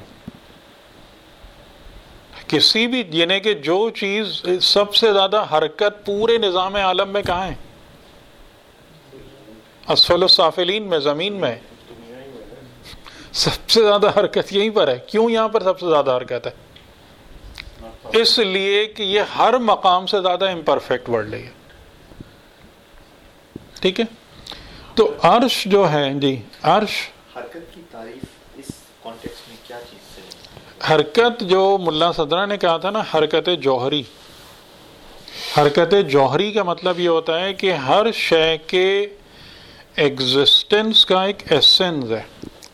کسی بھی، یعنی کہ جو چیز سب سے زیادہ حرکت پورے نظام عالم میں کہاں ہے؟ اسفل السافلین میں، زمین میں. سب سے زیادہ حرکت یہیں پر ہے. کیوں یہاں پر سب سے زیادہ حرکت ہے؟ اس لیے کہ یہ ہر مقام سے زیادہ امپرفیکٹ ورلڈ ہے. ٹھیک ہے. تو عرش جو ہے، جی عرش، حرکت کی تعریف اس کانٹیکسٹ میں کیا چیز سے ہے؟ حرکت جو ملا صدرہ نے کہا تھا نا، حرکت جوہری. حرکت جوہری کا مطلب یہ ہوتا ہے کہ ہر شے کے ایگزسٹنس کا ایک ایسنس ہے.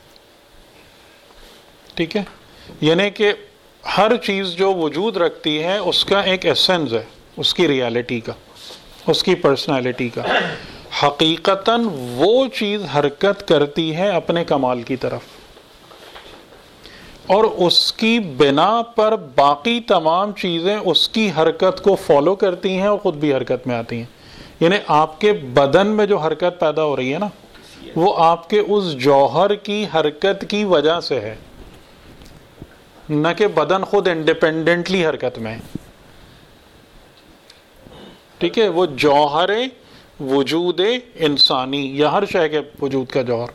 ٹھیک ہے. یعنی کہ ہر چیز جو وجود رکھتی ہے اس کا ایک ایسنس ہے، اس کی ریالٹی کا، اس کی پرسنالٹی کا. حقیقتاً وہ چیز حرکت کرتی ہے اپنے کمال کی طرف، اور اس کی بنا پر باقی تمام چیزیں اس کی حرکت کو فالو کرتی ہیں اور خود بھی حرکت میں آتی ہیں. یعنی آپ کے بدن میں جو حرکت پیدا ہو رہی ہے نا، وہ آپ کے اس جوہر کی حرکت کی وجہ سے ہے، نہ کہ بدن خود انڈیپینڈنٹلی حرکت میں ہے. ٹھیک ہے. وہ جوہر وجود انسانی یا ہر شے کے وجود کا جوہر.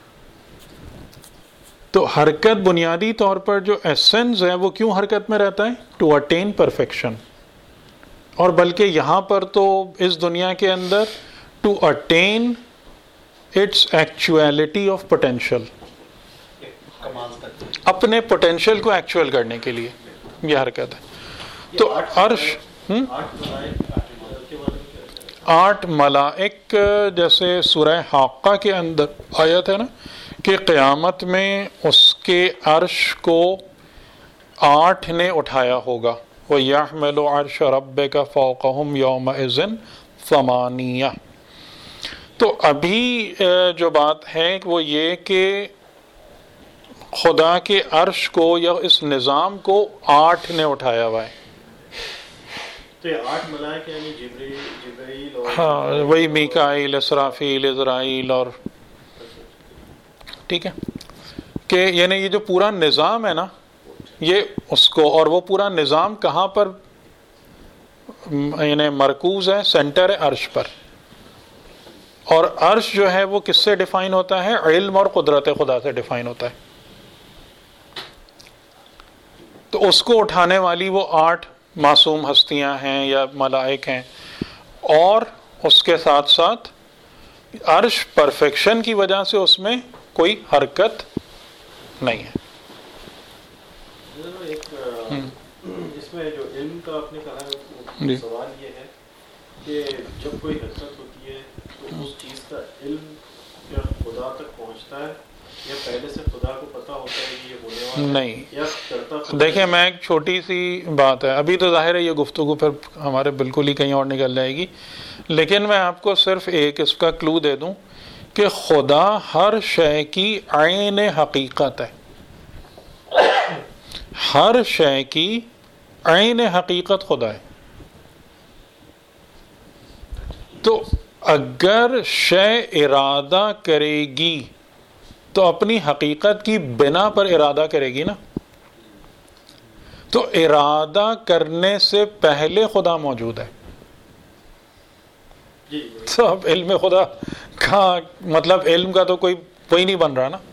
تو حرکت بنیادی طور پر جو ایسنس ہے وہ کیوں حرکت میں رہتا ہے؟ To attain perfection. اور بلکہ یہاں پر تو اس دنیا کے اندر to attain its actuality of potential, اپنے پوٹینشیل کو ایکچوئل کرنے کے لیے یہ حرکت ہے. تو عرش آٹھ ملائک، جیسے سورہ حاقہ کے اندر آیت ہے نا کہ قیامت میں اس کے عرش کو آٹھ نے اٹھایا ہوگا. وَيَحْمِلُ عَرْشَ رَبِّكَ فَوْقَهُمْ يَوْمَئِذٍ ثَمَانِيَّةٌ. تو ابھی جو بات ہے وہ یہ کہ خدا کے عرش کو یا اس نظام کو آٹھ نے اٹھایا ہوا ہے. تو یہ آٹھ ملائکہ یعنی جبریل جبریل اور ہاں، وہی میکائیل، اسرافیل، عزرائیل اور ٹھیک ہے کہ یعنی یہ جو پورا نظام ہے نا، یہ اس کو، اور وہ پورا نظام کہاں پر یعنی مرکوز ہے؟ سینٹر ہے عرش پر. اور عرش جو ہے وہ کس سے ڈیفائن ہوتا ہے؟ علم اور قدرت خدا سے ڈیفائن ہوتا ہے. تو اس کو اٹھانے والی وہ آٹھ معصوم ہستیاں ہیں یا ملائک ہیں، اور اس کے ساتھ ساتھ عرش پرفیکشن کی وجہ سے اس میں کوئی حرکت نہیں ہے. ایک اس میں جو علم کا آپ نے کہا ہے، سوال یہ ہے کہ جب کوئی حرکت ہوتی ہے تو اس چیز کا علم کیا خدا تک پہنچتا ہے یا پہلے سے خدا کو پتہ ہوتا ہے کہ یہ ہونے والا ہے؟ نہیں. یا کرتا؟ دیکھیں، میں ایک چھوٹی سی بات ہے، ابھی تو ظاہر ہے یہ گفتگو پھر ہمارے بالکل ہی کہیں اور نکل جائے گی، لیکن میں آپ کو صرف ایک اس کا کلو دے دوں کہ خدا ہر شے کی عین حقیقت ہے. ہر شے کی عین حقیقت خدا ہے. تو اگر شے ارادہ کرے گی تو اپنی حقیقت کی بنا پر ارادہ کرے گی نا. تو ارادہ کرنے سے پہلے خدا موجود ہے. تو اب علم خدا کہاں، مطلب علم کا تو کوئی وہی نہیں بن رہا نا.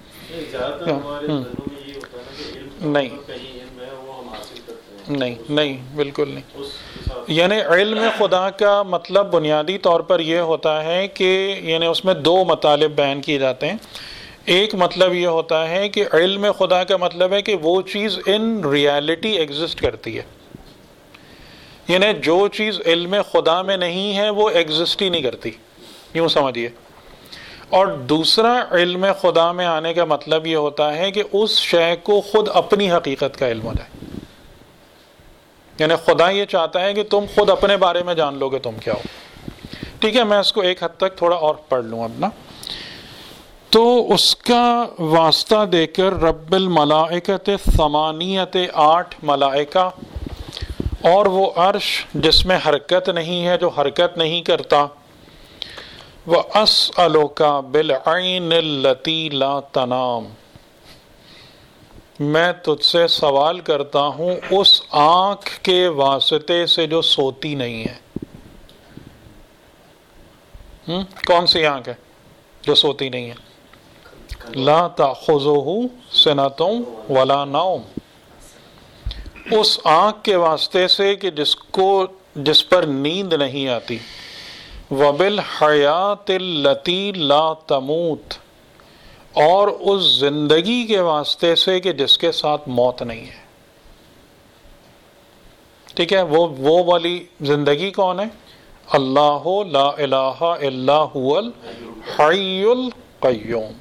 نہیں نہیں، بالکل نہیں. یعنی علم خدا کا مطلب بنیادی طور پر یہ ہوتا ہے کہ یعنی اس میں دو مطالب بیان کیے جاتے ہیں. ایک مطلب یہ ہوتا ہے کہ علم خدا کا مطلب ہے کہ وہ چیز ان ریالٹی ایگزسٹ کرتی ہے، یعنی جو چیز علم خدا میں نہیں ہے وہ ایگزسٹ ہی نہیں کرتی، یوں سمجھیے. اور دوسرا علم خدا میں آنے کا مطلب یہ ہوتا ہے کہ اس شے کو خود اپنی حقیقت کا علم ہو جائے. یعنی خدا یہ چاہتا ہے کہ تم خود اپنے بارے میں جان لو کہ تم کیا ہو. ٹھیک ہے، میں اس کو ایک حد تک تھوڑا اور پڑھ لوں اپنا. تو اس کا واسطہ دے کر رب الملائکۃ ثمانیت، آٹھ ملائکہ، اور وہ عرش جس میں حرکت نہیں ہے، جو حرکت نہیں کرتا. وَأَسْأَلُكَ بِالْعَيْنِ الَّتِي لَا تَنَامُ، میں تجھ سے سوال کرتا ہوں اس آنکھ کے واسطے سے جو سوتی نہیں ہے. ہم؟ کون سی آنکھ ہے جو سوتی نہیں ہے؟ لا تأخذہ سنۃ ولا نوم، اس آنکھ کے واسطے سے کہ جس کو جس پر نیند نہیں آتی. وبالحیات التی لا تموت، اور اس زندگی کے واسطے سے کہ جس کے ساتھ موت نہیں ہے. ٹھیک ہے، وہ وہ والی زندگی کون ہے؟ اللہ لا الہ الا هو الحی القیوم.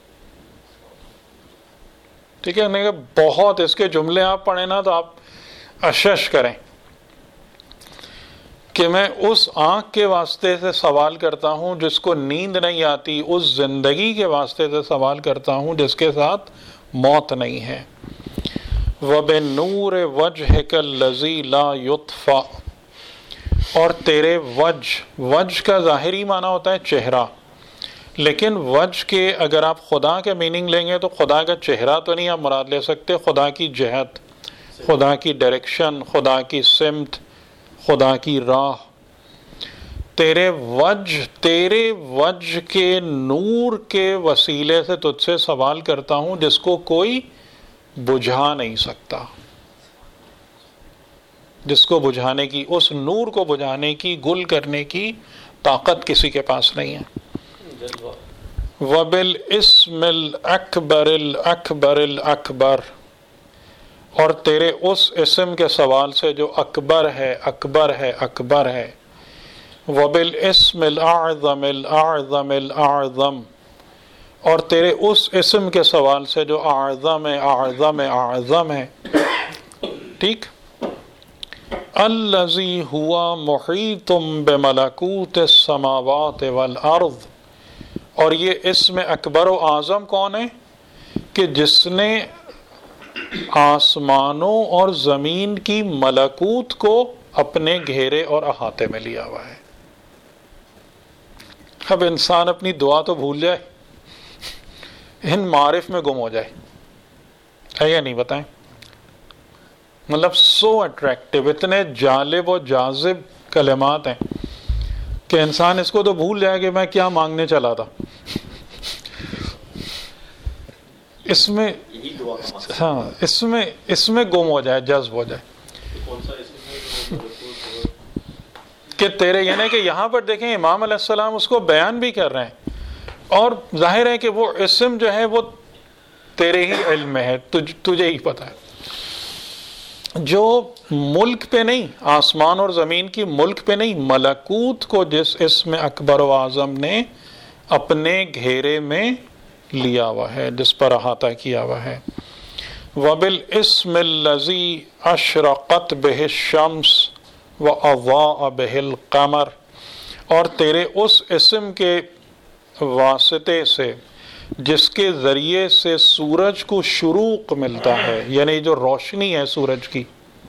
ٹھیک ہے، نہیں بہت اس کے جملے آپ پڑھیں نا تو آپ اشش کریں کہ میں اس آنکھ کے واسطے سے سوال کرتا ہوں جس کو نیند نہیں آتی، اس زندگی کے واسطے سے سوال کرتا ہوں جس کے ساتھ موت نہیں ہے. وَبِنُّورِ وَجْهِكَ الَّذِي لَا يُطْفَأُ، اور تیرے وجہ، وجہ کا ظاہری معنی ہوتا ہے چہرہ، لیکن وجہ کے اگر آپ خدا کے میننگ لیں گے تو خدا کا چہرہ تو نہیں آپ مراد لے سکتے، خدا کی جہت، خدا کی ڈائریکشن، خدا کی سمت، خدا کی راہ. تیرے وجہ تیرے وجہ کے نور کے وسیلے سے تجھ سے سوال کرتا ہوں جس کو کوئی بجھا نہیں سکتا، جس کو بجھانے کی، اس نور کو بجھانے کی، گل کرنے کی طاقت کسی کے پاس نہیں ہے. وَبِالْإِسْمِ الْأَكْبَرِ الْأَكْبَرِ الْأَكْبَرِ، اور تیرے اس اسم کے سوال سے جو اکبر ہے، اکبر ہے، اکبر ہے. وَبِالْإِسْمِ الْأَعْظَمِ الْأَعْظَمِ الْأَعْظَمِ، اور تیرے اس اسم کے سوال سے جو اعظم ہے، اعظم ہے، اعظم ہے. ٹھیک. الَّذِي هُوَ مُحِيطٌ بِمَلَكُوتِ السَّمَاوَاتِ وَالْأَرْضِ، اور یہ اسم اکبر و اعظم کون ہے؟ کہ جس نے آسمانوں اور زمین کی ملکوت کو اپنے گھیرے اور احاطے میں لیا ہوا ہے. اب انسان اپنی دعا تو بھول جائے، ان معارف میں گم ہو جائے، ہے یا نہیں بتائیں؟ مطلب سو اٹریکٹیو، اتنے جالب و جاذب کلمات ہیں کہ انسان اس کو تو بھول جائے کہ میں کیا مانگنے چلا تھا. اس میں ہاں اس میں اس میں گم ہو جائے، جذب ہو جائے کہ تیرے، یعنی کہ یہاں پر دیکھیں امام علیہ السلام اس کو بیان بھی کر رہے ہیں، اور ظاہر ہے کہ وہ اسم جو ہے وہ تیرے ہی علم میں ہے، تجھ تجھے ہی پتہ ہے. جو ملک پہ نہیں، آسمان اور زمین کی ملک پہ نہیں، ملکوت کو جس اسم اکبر و اعظم نے اپنے گھیرے میں لیا ہوا ہے، جس پر احاطہ کیا ہوا ہے. وَبِالْإِسْمِ الَّذِي أَشْرَقَتْ بِهِ الشَّمْسُ وَأَضَاءَ بِهِ الْقَمَرُ، اور تیرے اس اسم کے واسطے سے جس کے ذریعے سے سورج کو شروق ملتا ہے، یعنی جو روشنی ہے سورج کی،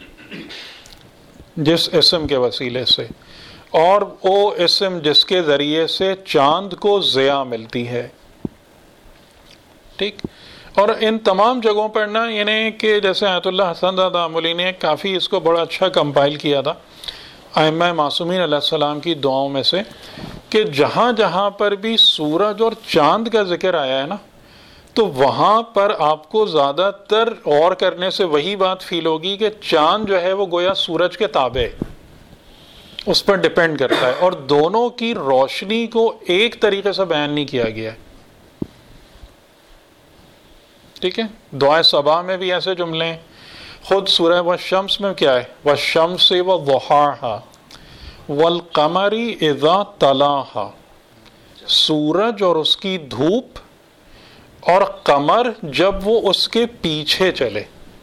جس اسم کے وسیلے سے، اور وہ اسم جس کے ذریعے سے چاند کو ضیاء ملتی ہے. ٹھیک. اور ان تمام جگہوں پر نا، یعنی کہ جیسے آیت اللہ حسن زادہ آملی نے کافی اس کو بڑا اچھا کمپائل کیا تھا ائمہ معصومین علیہ السلام کی دعاؤں میں سے، کہ جہاں جہاں پر بھی سورج اور چاند کا ذکر آیا ہے نا، تو وہاں پر آپ کو زیادہ تر غور کرنے سے وہی بات فیل ہوگی کہ چاند جو ہے وہ گویا سورج کے تابع ہے. اس پر ڈپینڈ کرتا ہے، اور دونوں کی روشنی کو ایک طریقے سے بیان نہیں کیا گیا ہے. ٹھیک ہے، دعائے صبا میں بھی ایسے جملے ہیں. خود سورہ والشمس میں کیا ہے؟ والشمس وضحاها والقمر اذا تلاها، سورج اور اس کی دھوپ اور قمر جب وہ اس کے پیچھے چلے.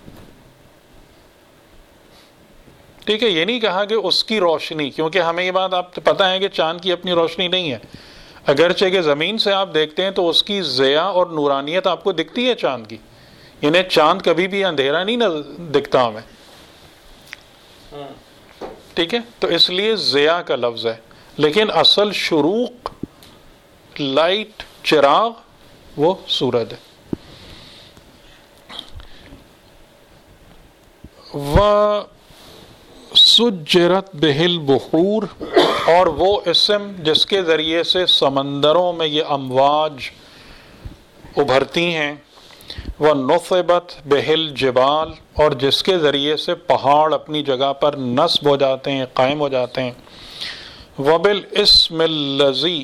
ٹھیک ہے، یہ نہیں کہا کہ اس کی روشنی، کیونکہ ہمیں یہ بات آپ پتہ ہے کہ چاند کی اپنی روشنی نہیں ہے، اگرچہ کہ زمین سے آپ دیکھتے ہیں تو اس کی ضیاء اور نورانیت آپ کو دکھتی ہے چاند کی، یعنی چاند کبھی بھی اندھیرا نہیں دکھتا ہمیں. ٹھیک ہے، تو اس لیے ضیاء کا لفظ ہے، لیکن اصل شروق، لائٹ، چراغ وہ سورج ہے. و سجرت بہ البحور، اور وہ اسم جس کے ذریعے سے سمندروں میں یہ امواج ابھرتی ہیں. وَنُصِبَتْ بِهِ الْجِبَالِ، اور جس کے ذریعے سے پہاڑ اپنی جگہ پر نصب ہو جاتے ہیں، قائم ہو جاتے ہیں. وَبِالْإِسْمِ الَّذِي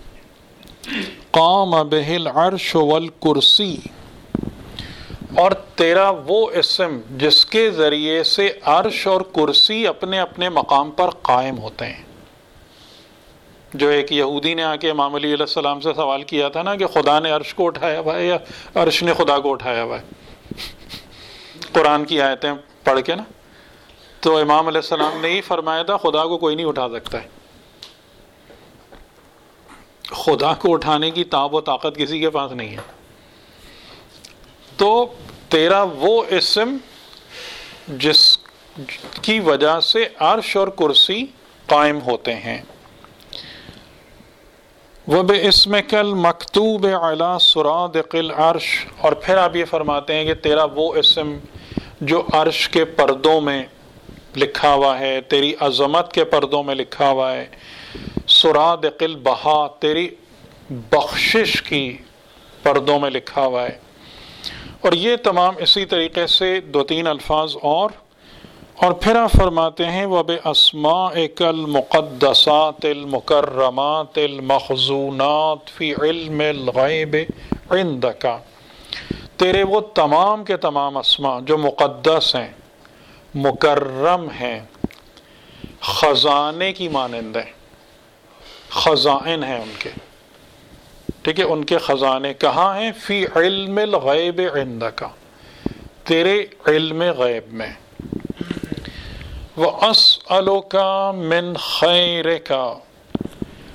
قَامَ بِهِ الْعَرْشُ وَالْكُرْسِيُّ، اور تیرا وہ اسم جس کے ذریعے سے عرش اور کرسی اپنے اپنے مقام پر قائم ہوتے ہیں. جو ایک یہودی نے آ کے امام علی علیہ السلام سے سوال کیا تھا نا کہ خدا نے عرش کو اٹھایا ہوا ہے یا عرش نے خدا کو اٹھایا ہوا ہے، قرآن کی آیتیں پڑھ کے نا، تو امام علیہ السلام نے ہی فرمایا تھا خدا کو کوئی نہیں اٹھا سکتا ہے. خدا کو اٹھانے کی طاقت و طاقت کسی کے پاس نہیں ہے. تو تیرا وہ اسم جس کی وجہ سے عرش اور کرسی قائم ہوتے ہیں. وَبِإِسْمِكَ الْمَكْتُوبِ عَلَى سُرَادِقِ الْعَرْشِ، اور پھر آپ یہ فرماتے ہیں کہ تیرا وہ اسم جو عرش کے پردوں میں لکھا ہوا ہے، تیری عظمت کے پردوں میں لکھا ہوا ہے. سُرَادِقِ الْبَہَا، تیری بخشش کی پردوں میں لکھا ہوا ہے. اور یہ تمام اسی طریقے سے دو تین الفاظ اور اور پھر آپ فرماتے ہیں وَبِأَسْمَائِكَ الْمُقَدَّسَاتِ الْمُكَرَّمَاتِ الْمَخْزُونَاتِ فِي عِلْمِ الْغَيْبِ عِنْدَكَ، تیرے وہ تمام کے تمام اسماء جو مقدس ہیں، مکرم ہیں، خزانے کی مانند ہیں، خزائن ہیں ان کے. ٹھیک ہے، ان کے خزانے کہاں ہیں؟ فی علم الغیب عندک، تیرے علم غیب میں. وَأَسْأَلُكَ مِنْ خَيْرِكَ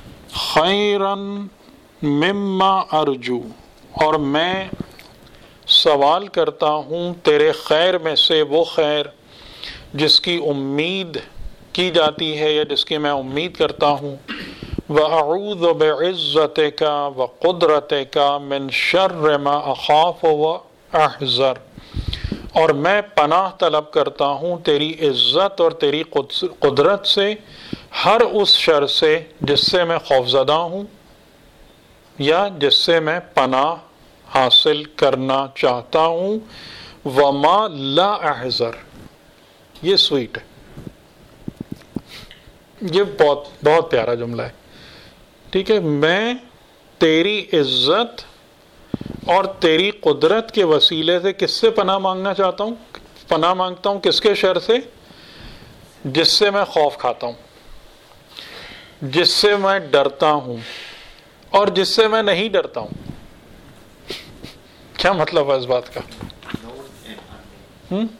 خَيْرًا مِمَّا أَرْجُو، اور میں سوال کرتا ہوں تیرے خیر میں سے وہ خیر جس کی امید کی جاتی ہے یا جس کی میں امید کرتا ہوں. وَأَعُوذُ بِعِزَّتِكَ وَقُدْرَتِكَ مِنْ شَرِّ مَا أَخَافُ وَأَحْذَرُ، اور میں پناہ طلب کرتا ہوں تیری عزت اور تیری قدرت سے ہر اس شر سے جس سے میں خوفزدہ ہوں یا جس سے میں پناہ حاصل کرنا چاہتا ہوں. وَمَا لَا أَحْذَرُ، یہ سویٹ ہے، یہ بہت بہت پیارا جملہ ہے. ٹھیک ہے، میں تیری عزت اور تیری قدرت کے وسیلے سے کس سے پناہ مانگنا چاہتا ہوں؟ پناہ مانگتا ہوں کس کے شر سے؟ جس سے میں خوف کھاتا ہوں، جس سے میں ڈرتا ہوں اور جس سے میں نہیں ڈرتا ہوں. کیا مطلب ہے اس بات کا؟ ہم؟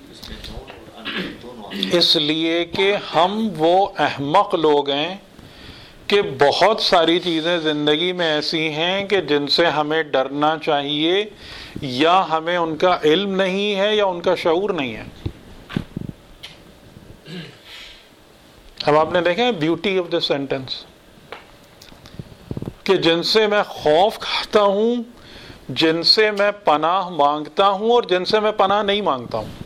اس لیے کہ ہم وہ احمق لوگ ہیں کہ بہت ساری چیزیں زندگی میں ایسی ہیں کہ جن سے ہمیں ڈرنا چاہیے، یا ہمیں ان کا علم نہیں ہے یا ان کا شعور نہیں ہے. اب آپ نے دیکھا ہے بیوٹی آف دا سینٹینس، کہ جن سے میں خوف کھاتا ہوں، جن سے میں پناہ مانگتا ہوں اور جن سے میں پناہ نہیں مانگتا ہوں.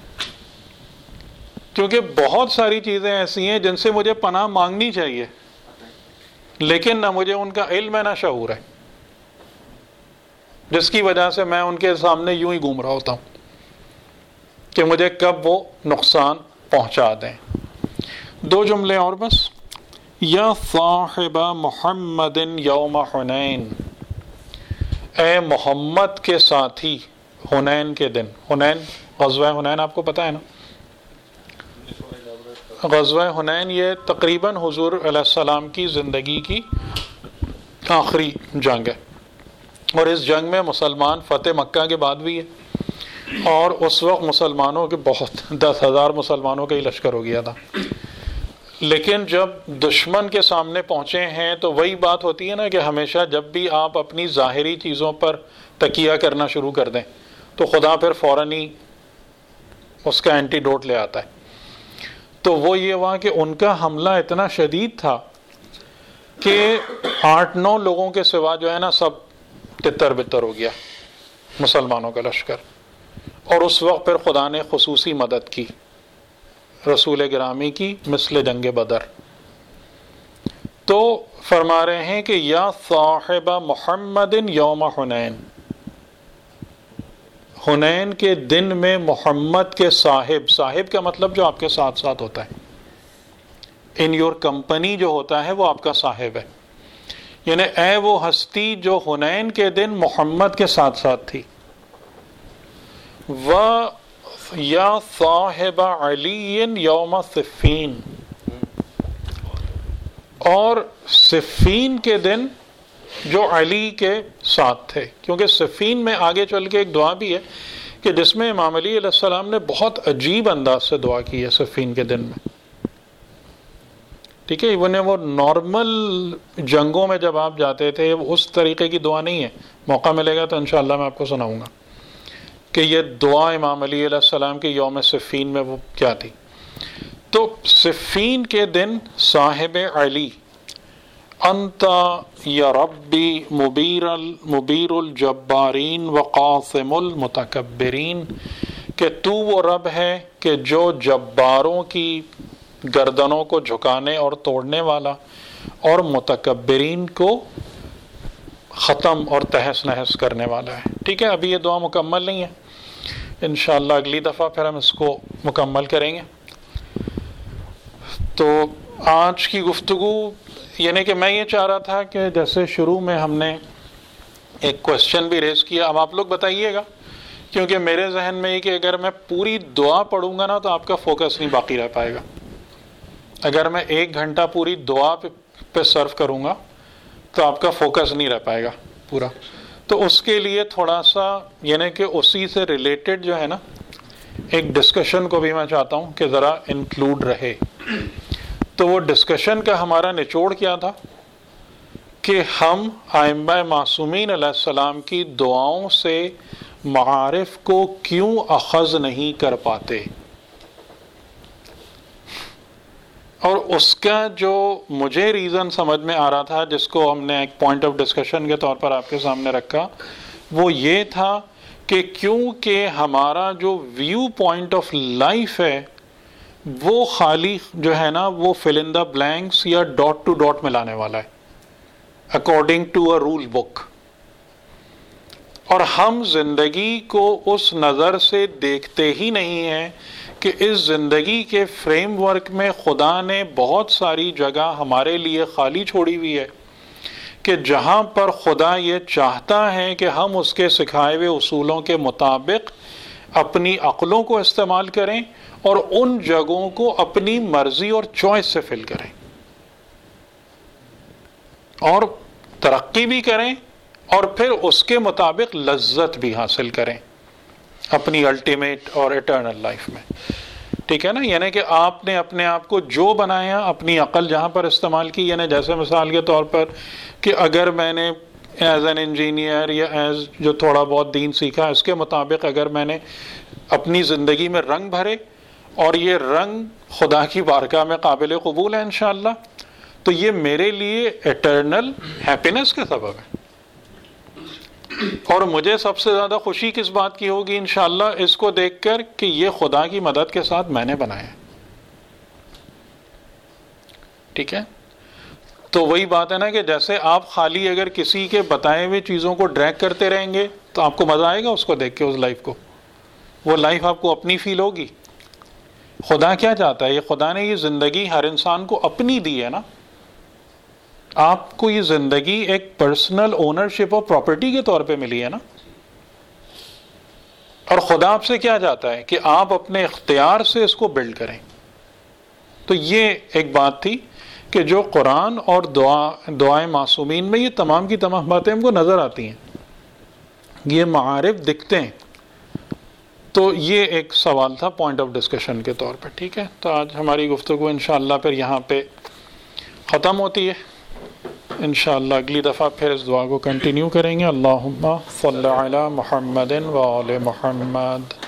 کیونکہ بہت ساری چیزیں ایسی ہیں جن سے مجھے پناہ مانگنی چاہیے، لیکن نہ مجھے ان کا علم ہے نہ شعور ہے، جس کی وجہ سے میں ان کے سامنے یوں ہی گھوم رہا ہوتا ہوں کہ مجھے کب وہ نقصان پہنچا دیں. دو جملے اور بس. یا صاحب محمد یوم حنین، اے محمد کے ساتھی حنین کے دن. حنین غزوہ حنین آپ کو پتہ ہے نا. غزوہ حنین یہ تقریباً حضور علیہ السلام کی زندگی کی آخری جنگ ہے، اور اس جنگ میں مسلمان فتح مکہ کے بعد بھی ہے، اور اس وقت مسلمانوں کے بہت دس ہزار مسلمانوں کا ہی لشکر ہو گیا تھا. لیکن جب دشمن کے سامنے پہنچے ہیں تو وہی بات ہوتی ہے نا کہ ہمیشہ جب بھی آپ اپنی ظاہری چیزوں پر تکیہ کرنا شروع کر دیں تو خدا پھر فوراً ہی اس کا اینٹی ڈوٹ لے آتا ہے. تو وہ یہ ہوا کہ ان کا حملہ اتنا شدید تھا کہ آٹھ نو لوگوں کے سوا جو ہے نا سب تتر بتر ہو گیا مسلمانوں کا لشکر. اور اس وقت پھر خدا نے خصوصی مدد کی رسول گرامی کی مثل جنگ بدر. تو فرما رہے ہیں کہ یا صاحب محمد یوم حنین، حنین کے دن میں محمد کے صاحب، صاحب کا مطلب جو آپ کے ساتھ ساتھ ہوتا ہے، ان یور کمپنی جو ہوتا ہے وہ آپ کا صاحب ہے. یعنی اے وہ ہستی جو حنین کے دن محمد کے ساتھ ساتھ تھی. و یا صاحب علی یوم صفین، اور صفین کے دن جو علی کے ساتھ تھے. کیونکہ صفین میں آگے چل کے ایک دعا بھی ہے کہ جس میں امام علی علیہ السلام نے بہت عجیب انداز سے دعا کی ہے صفین کے دن میں. ٹھیک ہے، وہ وہ نارمل جنگوں میں جب آپ جاتے تھے اس طریقے کی دعا نہیں ہے. موقع ملے گا تو انشاءاللہ میں آپ کو سناؤں گا کہ یہ دعا امام علی علیہ السلام کی یوم صفین میں وہ کیا تھی. تو صفین کے دن صاحب علی، انت یا ربی مبیر مبیر الجبارین وقاسم المتکبرین، کہ تو وہ رب ہے کہ جو جباروں کی گردنوں کو جھکانے اور توڑنے والا اور متکبرین کو ختم اور تہس نہس کرنے والا ہے. ٹھیک ہے، ابھی یہ دعا مکمل نہیں ہے، انشاءاللہ اگلی دفعہ پھر ہم اس کو مکمل کریں گے. تو آج کی گفتگو یعنی کہ میں یہ چاہ رہا تھا کہ جیسے شروع میں ہم نے ایک کوشچن بھی ریز کیا، اب آپ لوگ بتائیے گا، کیونکہ میرے ذہن میں یہ کہ اگر میں پوری دعا پڑھوں گا نا تو آپ کا فوکس نہیں باقی رہ پائے گا. اگر میں ایک گھنٹہ پوری دعا پہ صرف کروں گا تو آپ کا فوکس نہیں رہ پائے گا پورا. تو اس کے لیے تھوڑا سا یعنی کہ اسی سے ریلیٹڈ جو ہے نا ایک ڈسکشن کو بھی میں چاہتا ہوں کہ ذرا انکلوڈ رہے. تو وہ ڈسکشن کا ہمارا نچوڑ کیا تھا کہ ہم ائمہ معصومین علیہ السلام کی دعاؤں سے معارف کو کیوں اخذ نہیں کر پاتے، اور اس کا جو مجھے ریزن سمجھ میں آ رہا تھا جس کو ہم نے ایک پوائنٹ آف ڈسکشن کے طور پر آپ کے سامنے رکھا، وہ یہ تھا کہ کیونکہ ہمارا جو ویو پوائنٹ آف لائف ہے وہ خالی جو ہے نا وہ فل ان دا بلینکس یا ڈاٹ ٹو ڈاٹ ملانے والا ہے according to a rule book, اور ہم زندگی کو اس نظر سے دیکھتے ہی نہیں ہیں کہ اس زندگی کے فریم ورک میں خدا نے بہت ساری جگہ ہمارے لیے خالی چھوڑی ہوئی ہے کہ جہاں پر خدا یہ چاہتا ہے کہ ہم اس کے سکھائے ہوئے اصولوں کے مطابق اپنی عقلوں کو استعمال کریں اور ان جگہوں کو اپنی مرضی اور چوائس سے فل کریں اور ترقی بھی کریں اور پھر اس کے مطابق لذت بھی حاصل کریں اپنی الٹیمیٹ اور ایٹرنل لائف میں. ٹھیک ہے نا، یعنی کہ آپ نے اپنے آپ کو جو بنایا اپنی عقل جہاں پر استعمال کی، یعنی جیسے مثال کے طور پر کہ اگر میں نے ایز این انجینئر یا ایز جو تھوڑا بہت دین سیکھا اس کے مطابق اگر میں نے اپنی زندگی میں رنگ بھرے اور یہ رنگ خدا کی بارگاہ میں قابل قبول ہے انشاءاللہ، تو یہ میرے لیے ایٹرنل ہیپینس کا سبب ہے. اور مجھے سب سے زیادہ خوشی کس بات کی ہوگی انشاءاللہ اس کو دیکھ کر کہ یہ خدا کی مدد کے ساتھ میں نے بنایا. ٹھیک ہے، تو وہی بات ہے نا کہ جیسے آپ خالی اگر کسی کے بتائے ہوئے چیزوں کو ڈریگ کرتے رہیں گے تو آپ کو مزہ آئے گا اس کو دیکھ کے، اس لائف کو، وہ لائف آپ کو اپنی فیل ہوگی. خدا کیا چاہتا ہے؟ یہ خدا نے یہ زندگی ہر انسان کو اپنی دی ہے نا. آپ کو یہ زندگی ایک پرسنل اونرشپ اور پراپرٹی کے طور پہ ملی ہے نا. اور خدا آپ سے کیا چاہتا ہے کہ آپ اپنے اختیار سے اس کو بلڈ کریں. تو یہ ایک بات تھی کہ جو قرآن اور دعا دعائیں معصومین میں یہ تمام کی تمام باتیں ہم کو نظر آتی ہیں، یہ معارف دکھتے ہیں. تو یہ ایک سوال تھا پوائنٹ آف ڈسکشن کے طور پر. ٹھیک ہے، تو آج ہماری گفتگو انشاءاللہ پھر یہاں پہ ختم ہوتی ہے. انشاءاللہ اگلی دفعہ پھر اس دعا کو کنٹینیو کریں گے. اللہم صلی علی محمد و آل محمد.